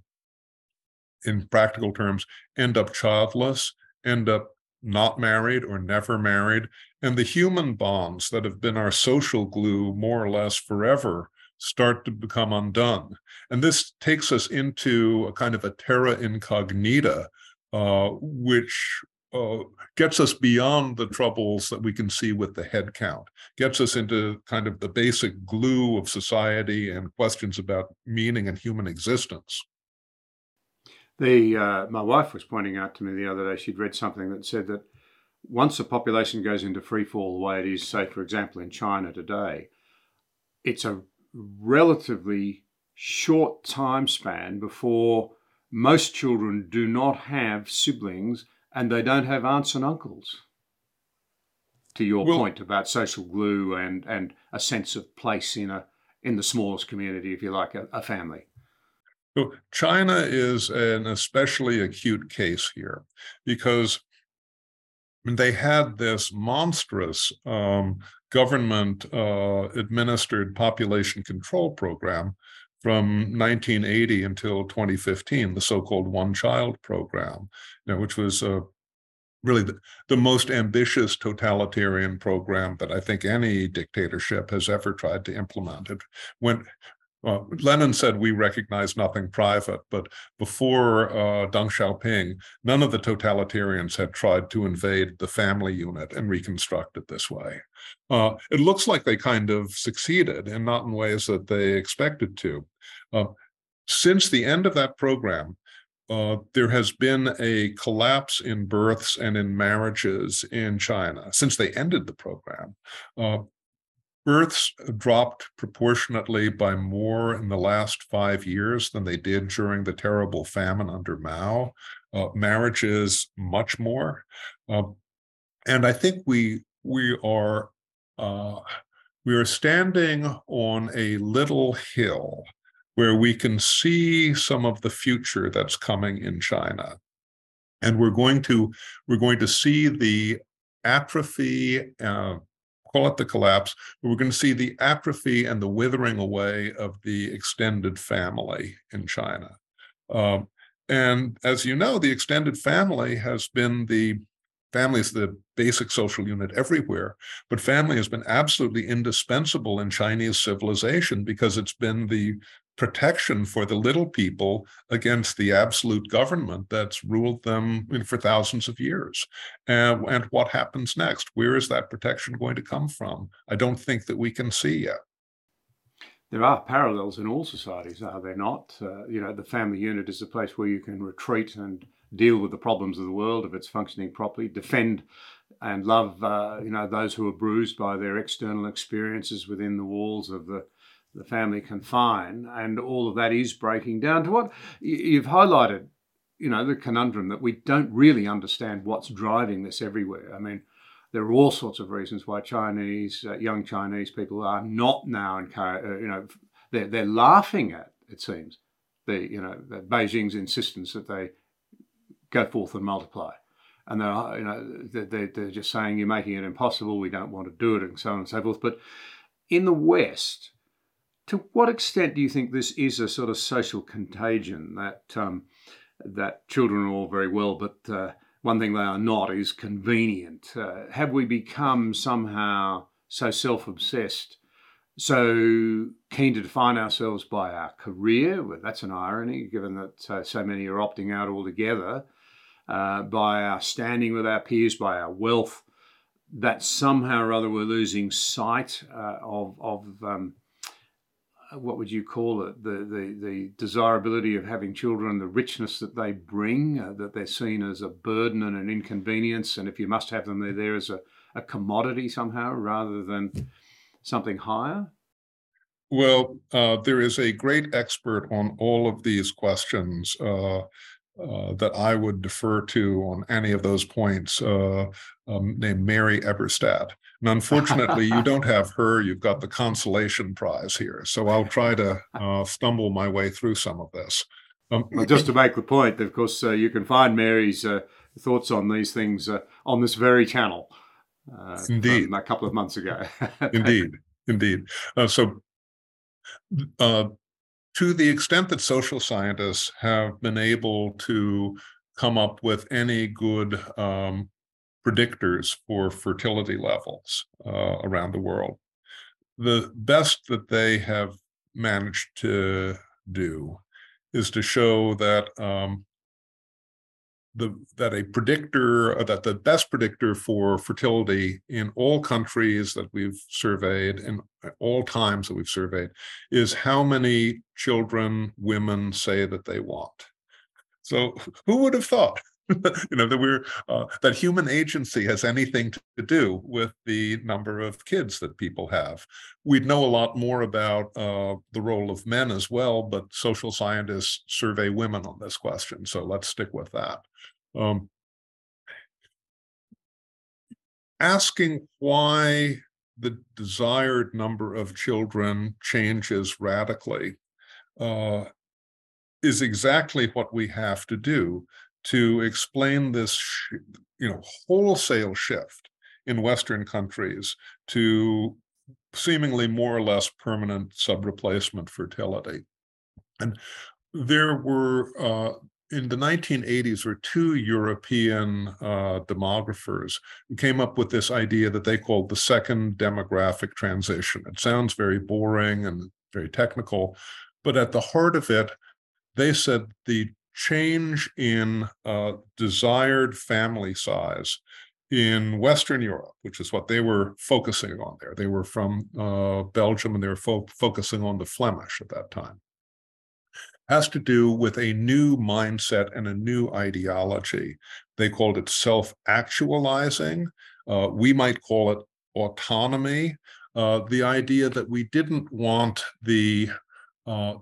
in practical terms, end up childless, end up not married or never married. And the human bonds that have been our social glue more or less forever start to become undone. And this takes us into a kind of a terra incognita, uh, which uh, gets us beyond the troubles that we can see with the head count, gets us into kind of the basic glue of society and questions about meaning and human existence. The uh, my wife was pointing out to me the other day, she'd read something that said that once a population goes into free fall the way it is, say, for example, in China today, it's a relatively short time span before most children do not have siblings and they don't have aunts and uncles. To your well, point about social glue and, and a sense of place in a in the smallest community, if you like, a, a family. So China is an especially acute case here because they had this monstrous um, government uh, administered population control program from nineteen eighty until twenty fifteen, the so-called one-child program, you know, which was uh, really the, the most ambitious totalitarian program that I think any dictatorship has ever tried to implement. It went, uh, Lenin said, we recognize nothing private, but before uh, Deng Xiaoping, none of the totalitarians had tried to invade the family unit and reconstruct it this way. Uh, it looks like they kind of succeeded, and not in ways that they expected to. Uh, since the end of that program, Uh, there has been a collapse in births and in marriages in China since they ended the program. Uh, births dropped proportionately by more in the last five years than they did during the terrible famine under Mao. Uh, marriages, much more. Uh, and I think we we are uh, we are standing on a little hill where we can see some of the future that's coming in China. And we're going to, we're going to see the atrophy, uh, call it the collapse, but we're going to see the atrophy and the withering away of the extended family in China. Um, and as you know, the extended family has been the Family is the basic social unit everywhere, but family has been absolutely indispensable in Chinese civilization because it's been the protection for the little people against the absolute government that's ruled them for thousands of years. Uh, and what happens next? Where is that protection going to come from? I don't think that we can see yet. There are parallels in all societies, are there not? Uh, you know, the family unit is a place where you can retreat and deal with the problems of the world if it's functioning properly, defend and love, uh, you know, those who are bruised by their external experiences within the walls of the, the family confine. And all of that is breaking down to what you've highlighted, you know, the conundrum that we don't really understand what's driving this everywhere. I mean, there are all sorts of reasons why Chinese, uh, young Chinese people are not now, encouraged, uh, you know, they're, they're laughing at, it seems, the, you know, the Beijing's insistence that they go forth and multiply. And they're, you know, they're, they're just saying, you're making it impossible, we don't want to do it, and so on and so forth. But in the West, to what extent do you think this is a sort of social contagion that um, that children are all very well, but uh, one thing they are not is convenient? Uh, have we become somehow so self-obsessed, so keen to define ourselves by our career? Well, that's an irony, given that uh, so many are opting out altogether. Uh, by our standing with our peers, by our wealth, that somehow or other we're losing sight uh, of, of um, what would you call it, the, the, the desirability of having children, the richness that they bring, uh, that they're seen as a burden and an inconvenience, and if you must have them, they're there as a, a commodity somehow rather than something higher? Well, uh, there is a great expert on all of these questions uh, Uh, that I would defer to on any of those points, uh, um, named Mary Eberstadt. And unfortunately, you don't have her. You've got the consolation prize here. So I'll try to uh, stumble my way through some of this. Um, well, just to make the point, of course, uh, you can find Mary's uh, thoughts on these things uh, on this very channel. Uh, indeed. From a couple of months ago. Indeed, indeed. Uh, so uh, to the extent that social scientists have been able to come up with any good um, predictors for fertility levels uh, around the world, the best that they have managed to do is to show that um, the that a predictor, that the best predictor for fertility in all countries that we've surveyed, in all times that we've surveyed, is how many children women say that they want. So who would have thought you know, that we're uh, that human agency has anything to do with the number of kids that people have. We'd know a lot more about uh, the role of men as well, but social scientists survey women on this question, so let's stick with that. Um, asking why the desired number of children changes radically uh, is exactly what we have to do to explain this, you know, wholesale shift in Western countries to seemingly more or less permanent subreplacement fertility. And there were, uh, in the nineteen eighties, were two European uh, demographers who came up with this idea that they called the second demographic transition. It sounds very boring and very technical, but at the heart of it, they said the change in uh, desired family size in Western Europe, which is what they were focusing on there. They were from uh, Belgium, and they were fo- focusing on the Flemish at that time, has to do with a new mindset and a new ideology. They called it self-actualizing. Uh, we might call it autonomy. Uh, the idea that we didn't want the uh,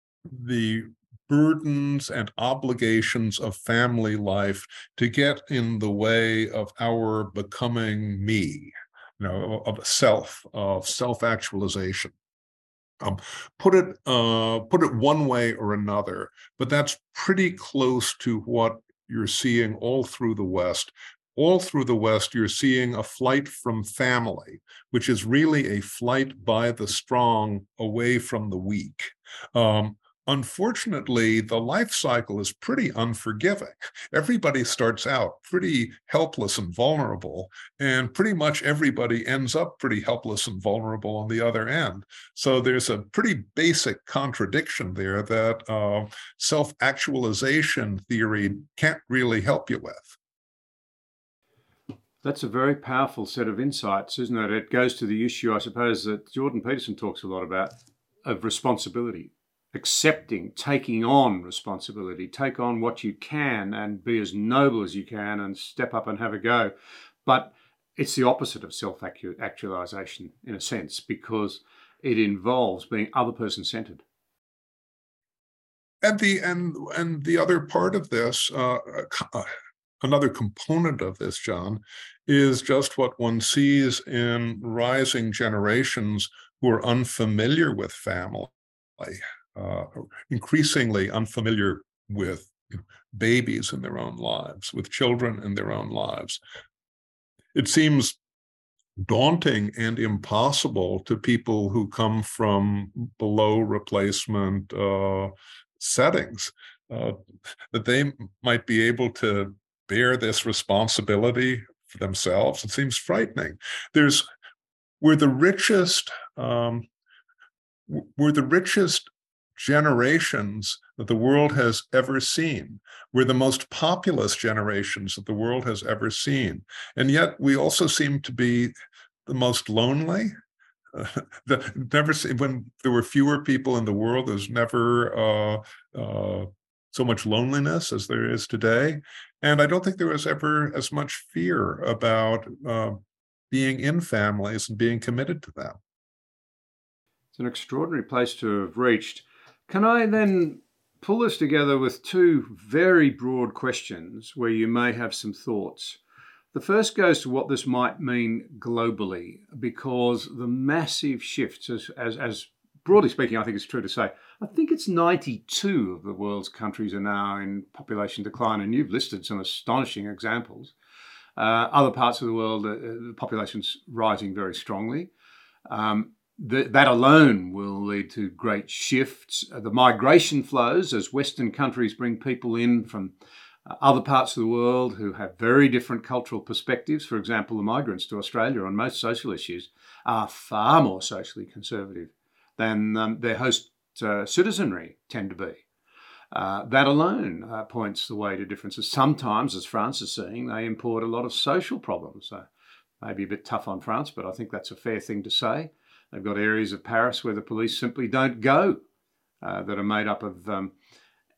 the burdens and obligations of family life to get in the way of our becoming me, you know, of self, of self-actualization. Um, put it uh, put it one way or another, but that's pretty close to what you're seeing all through the West. All through the West, you're seeing a flight from family, which is really a flight by the strong away from the weak. Um, Unfortunately, the life cycle is pretty unforgiving. Everybody starts out pretty helpless and vulnerable, and pretty much everybody ends up pretty helpless and vulnerable on the other end. So there's a pretty basic contradiction there that uh, self-actualization theory can't really help you with. That's a very powerful set of insights, isn't it? It goes to the issue, I suppose, that Jordan Peterson talks a lot about, of responsibility. Accepting, taking on responsibility, take on what you can and be as noble as you can and step up and have a go. But it's the opposite of self-actualization in a sense, because it involves being other person centered. And the and and the other part of this, uh, another component of this, John, is just what one sees in rising generations who are unfamiliar with family. Uh, increasingly unfamiliar with you know, babies in their own lives, with children in their own lives. It seems daunting and impossible to people who come from below replacement uh, settings uh, that they might be able to bear this responsibility for themselves. It seems frightening. There's, we're the richest, um, we're the richest generations that the world has ever seen. We're the most populous generations that the world has ever seen. And yet we also seem to be the most lonely. Uh, the, never when there were fewer people in the world, there's never uh, uh, so much loneliness as there is today. And I don't think there was ever as much fear about uh, being in families and being committed to them. It's an extraordinary place to have reached. Can I then pull this together with two very broad questions where you may have some thoughts? The first goes to what this might mean globally, because the massive shifts, as, as, as broadly speaking, I think it's true to say, I think it's ninety-two of the world's countries are now in population decline, and you've listed some astonishing examples. Uh, other parts of the world, uh, the population's rising very strongly. Um, The, that alone will lead to great shifts. Uh, the migration flows as Western countries bring people in from uh, other parts of the world who have very different cultural perspectives. For example, the migrants to Australia on most social issues are far more socially conservative than um, their host uh, citizenry tend to be. Uh, that alone uh, points the way to differences. Sometimes, as France is seeing, they import a lot of social problems. So maybe a bit tough on France, but I think that's a fair thing to say. They've got areas of Paris where the police simply don't go, uh, that are made up of um,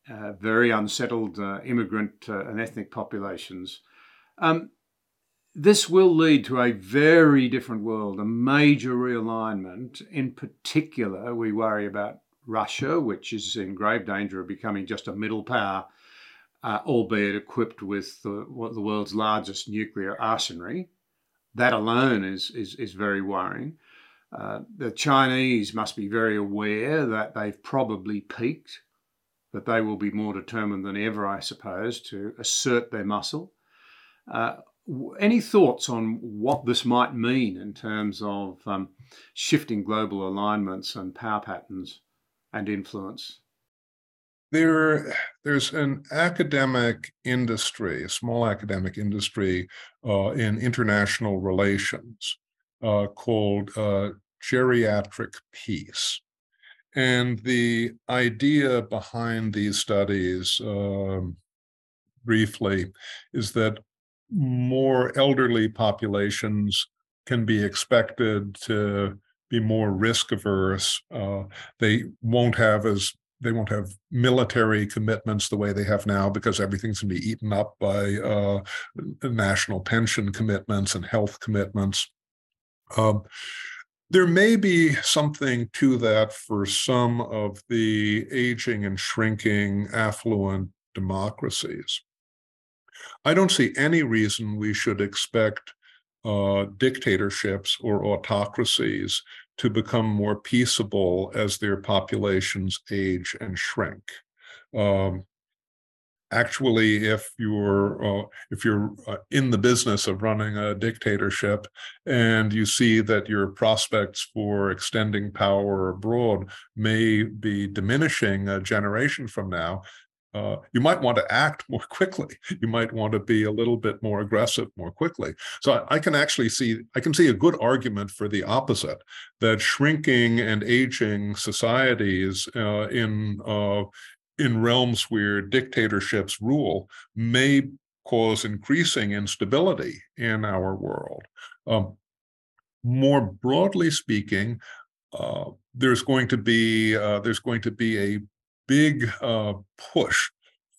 uh, very unsettled uh, immigrant uh, and ethnic populations. Um, this will lead to a very different world, a major realignment. In particular, we worry about Russia, which is in grave danger of becoming just a middle power, uh, albeit equipped with the, the world's largest nuclear arsenal. That alone is, is, is very worrying. Uh, the Chinese must be very aware that they've probably peaked, that they will be more determined than ever, I suppose, to assert their muscle. Uh, any thoughts on what this might mean in terms of um, shifting global alignments and power patterns and influence? There, there's an academic industry, a small academic industry uh, in international relations uh, called uh, geriatric peace. And the idea behind these studies, um, briefly, is that more elderly populations can be expected to be more risk averse. Uh, they won't have as They won't have military commitments the way they have now because everything's going to be eaten up by uh, national pension commitments and health commitments. Um, there may be something to that for some of the aging and shrinking affluent democracies. I don't see any reason we should expect uh, dictatorships or autocracies to become more peaceable as their populations age and shrink. Um, actually, if you're uh, if you're uh, in the business of running a dictatorship and you see that your prospects for extending power abroad may be diminishing a generation from now, Uh, you might want to act more quickly. You might want to be a little bit more aggressive more quickly. So I, I can actually see, I can see a good argument for the opposite, that shrinking and aging societies uh, in, uh, in realms where dictatorships rule may cause increasing instability in our world. Um, more broadly speaking, uh, there's going to be, uh, there's going to be a big uh, push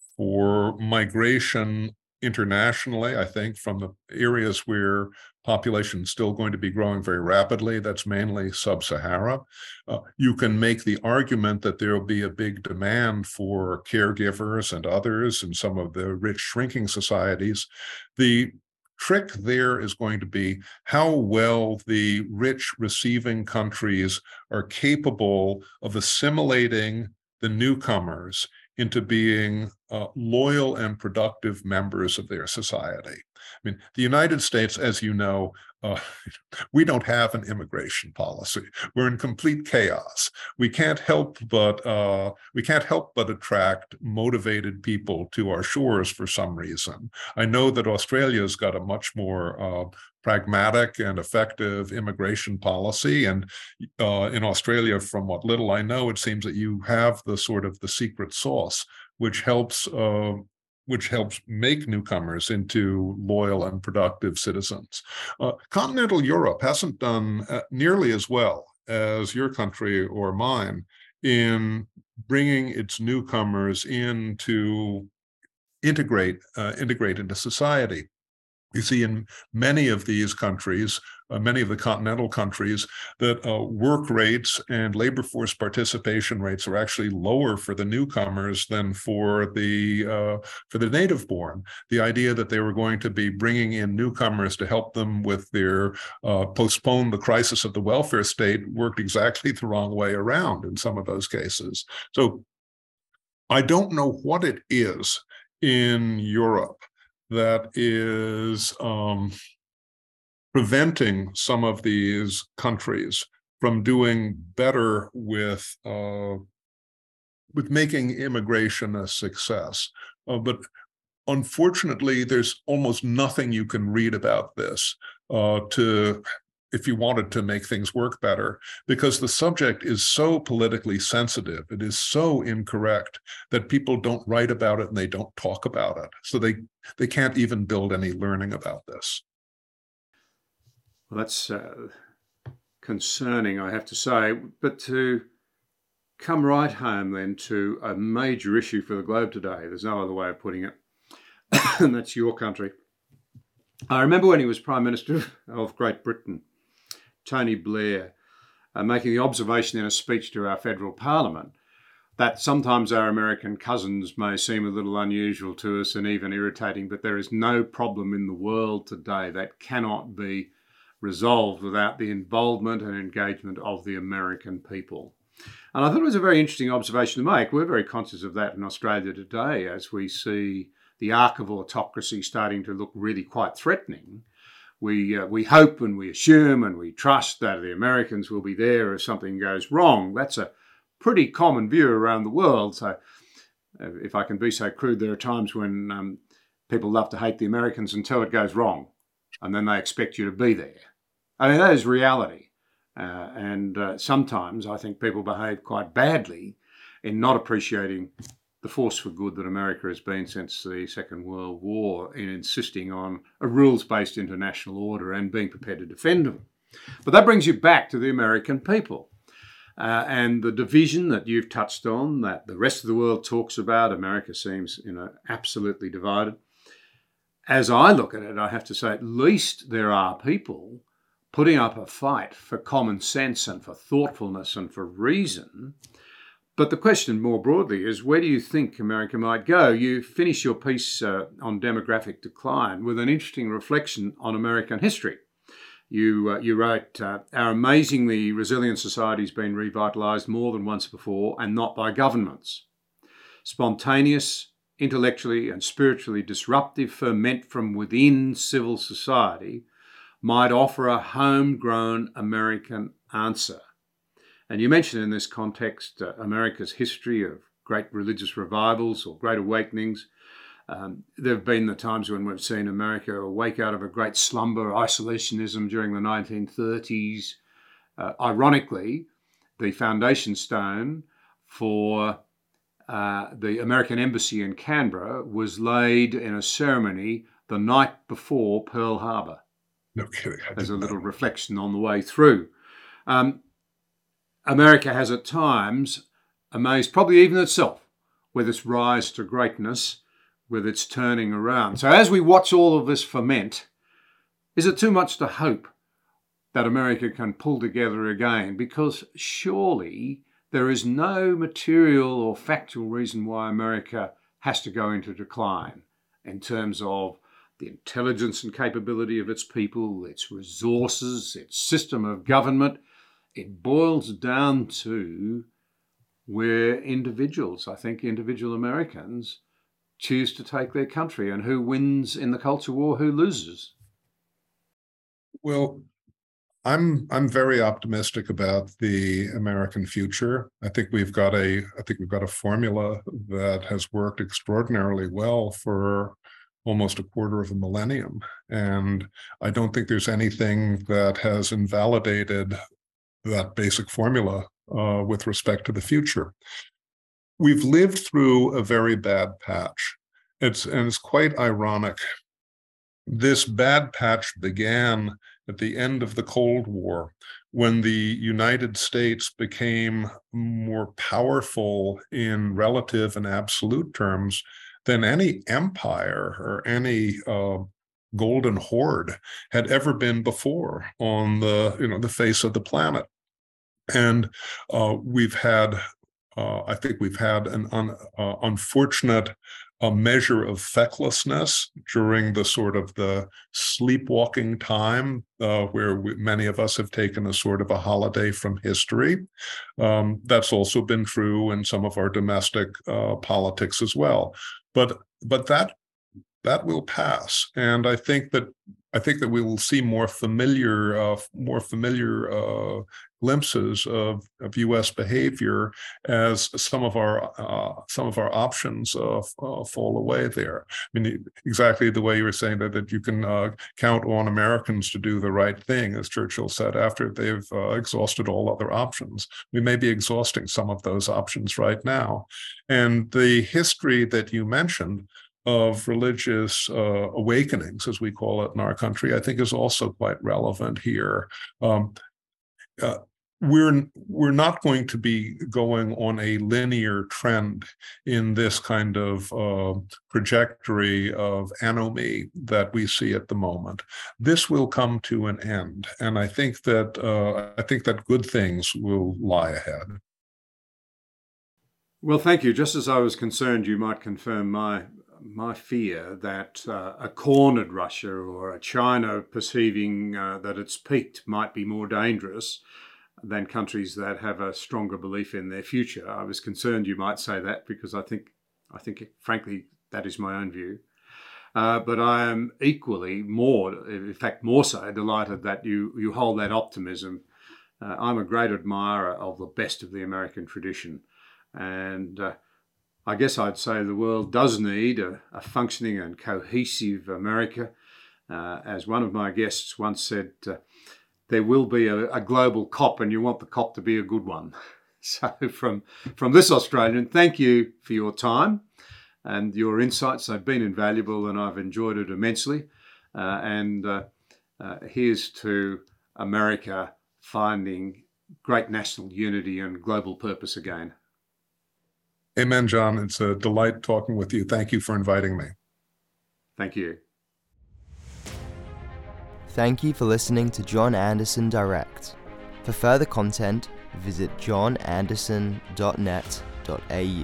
for migration internationally, I think, from the areas where population is still going to be growing very rapidly. That's mainly sub-Sahara. Uh, you can make the argument that there will be a big demand for caregivers and others in some of the rich shrinking societies. The trick there is going to be how well the rich receiving countries are capable of assimilating the newcomers into being uh, loyal and productive members of their society. I mean, the United States, as you know, uh, we don't have an immigration policy. We're in complete chaos. We can't help but uh, we can't help but attract motivated people to our shores for some reason. I know that Australia's got a much more uh, pragmatic and effective immigration policy. And uh, in Australia, from what little I know, it seems that you have the sort of the secret sauce, which helps uh, which helps make newcomers into loyal and productive citizens. Uh, continental Europe hasn't done uh, nearly as well as your country or mine in bringing its newcomers in to integrate, uh, integrate into society. You see in many of these countries, uh, many of the continental countries, that uh, work rates and labor force participation rates are actually lower for the newcomers than for the uh, for the native born. The idea that they were going to be bringing in newcomers to help them with their uh, postpone the crisis of the welfare state worked exactly the wrong way around in some of those cases. So I don't know what it is in Europe that is um, preventing some of these countries from doing better with uh, with making immigration a success. Uh, but unfortunately, there's almost nothing you can read about this uh, to if you wanted to make things work better, because the subject is so politically sensitive, it is so incorrect that people don't write about it and they don't talk about it. So they, they can't even build any learning about this. Well, that's uh, concerning, I have to say. But to come right home then to a major issue for the globe today. There's no other way of putting it, and that's your country. I remember when he was Prime Minister of Great Britain, Tony Blair, uh, making the observation in a speech to our federal parliament that sometimes our American cousins may seem a little unusual to us and even irritating, but there is no problem in the world today that cannot be resolved without the involvement and engagement of the American people. And I thought it was a very interesting observation to make. We're very conscious of that in Australia today as we see the arc of autocracy starting to look really quite threatening. We uh, we hope and we assume and we trust that the Americans will be there if something goes wrong. That's a pretty common view around the world. So uh, if I can be so crude, there are times when um, people love to hate the Americans until it goes wrong, and then they expect you to be there. I mean, that is reality. Uh, and uh, sometimes I think people behave quite badly in not appreciating the force for good that America has been since the Second World War, in insisting on a rules-based international order and being prepared to defend them. But that brings you back to the American people uh, and the division that you've touched on, that the rest of the world talks about. America seems, you know, absolutely divided. As I look at it, I have to say at least there are people putting up a fight for common sense and for thoughtfulness and for reason. But the question more broadly is, where do you think America might go? You finish your piece uh, on demographic decline with an interesting reflection on American history. You, uh, you wrote, uh, our amazingly resilient society has been revitalised more than once before, and not by governments. Spontaneous, intellectually and spiritually disruptive ferment from within civil society might offer a homegrown American answer. And you mentioned in this context uh, America's history of great religious revivals or great awakenings. Um, there have been the times when we've seen America awake out of a great slumber, isolationism during the nineteen thirties. Uh, ironically, the foundation stone for uh, the American embassy in Canberra was laid in a ceremony the night before Pearl Harbor. No kidding. As a little reflection on the way through. Um, America has at times amazed probably even itself with its rise to greatness, with its turning around. So as we watch all of this ferment, is it too much to hope that America can pull together again? Because surely there is no material or factual reason why America has to go into decline in terms of the intelligence and capability of its people, its resources, its system of government. It boils down to where individuals, I think individual Americans, choose to take their country, and who wins in the culture war, who loses. Well, I'm I'm very optimistic about the American future. I think we've got a I think we've got a formula that has worked extraordinarily well for almost a quarter of a millennium. And I don't think there's anything that has invalidated that basic formula uh, with respect to the future. We've lived through a very bad patch. It's, and it's quite ironic. This bad patch began at the end of the Cold War, when the United States became more powerful in relative and absolute terms than any empire or any uh, golden horde had ever been before on the, you know, the face of the planet. And uh, we've had, uh, I think we've had an un, uh, unfortunate a measure of fecklessness during the sort of the sleepwalking time uh, where we, many of us have taken a sort of a holiday from history. Um, that's also been true in some of our domestic uh, politics as well. But but that that will pass, and I think that I think that we will see more familiar uh, more familiar uh, glimpses of, of U S behavior as some of our uh, some of our options uh, uh, fall away there. I mean, exactly the way you were saying that that you can uh, count on Americans to do the right thing, as Churchill said, after they've uh, exhausted all other options. We may be exhausting some of those options right now, and the history that you mentioned of religious uh, awakenings, as we call it in our country, I think is also quite relevant here. Um, uh, we're we're not going to be going on a linear trend in this kind of uh, trajectory of anomie that we see at the moment. This will come to an end, and I think that uh, I think that good things will lie ahead. Well, thank you. Just as I was concerned, you might confirm my my fear that uh, a cornered Russia or a China perceiving uh, that it's peaked might be more dangerous than countries that have a stronger belief in their future. I was concerned you might say that because I think, I think, frankly, that is my own view. Uh, but I am equally more, in fact, more so delighted that you you hold that optimism. Uh, I'm a great admirer of the best of the American tradition, and uh, I guess I'd say the world does need a, a functioning and cohesive America. Uh, as one of my guests once said, uh, there will be a, a global COP and you want the COP to be a good one. So from, from this Australian, thank you for your time and your insights. They've been invaluable and I've enjoyed it immensely. Uh, and uh, uh, here's to America finding great national unity and global purpose again. Amen, John. It's a delight talking with you. Thank you for inviting me. Thank you. Thank you for listening to John Anderson Direct. For further content, visit john anderson dot net dot a u.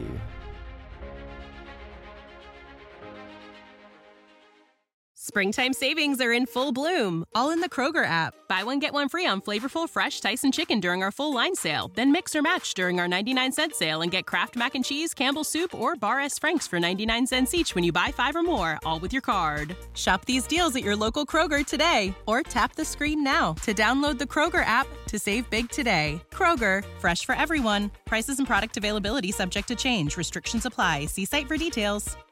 Springtime savings are in full bloom, all in the Kroger app. Buy one, get one free on flavorful, fresh Tyson chicken during our full line sale. Then mix or match during our ninety-nine cent sale and get Kraft Mac and Cheese, Campbell's Soup, or Bar S. Frank's for ninety-nine cents each when you buy five or more, all with your card. Shop these deals at your local Kroger today, or tap the screen now to download the Kroger app to save big today. Kroger, fresh for everyone. Prices and product availability subject to change. Restrictions apply. See site for details.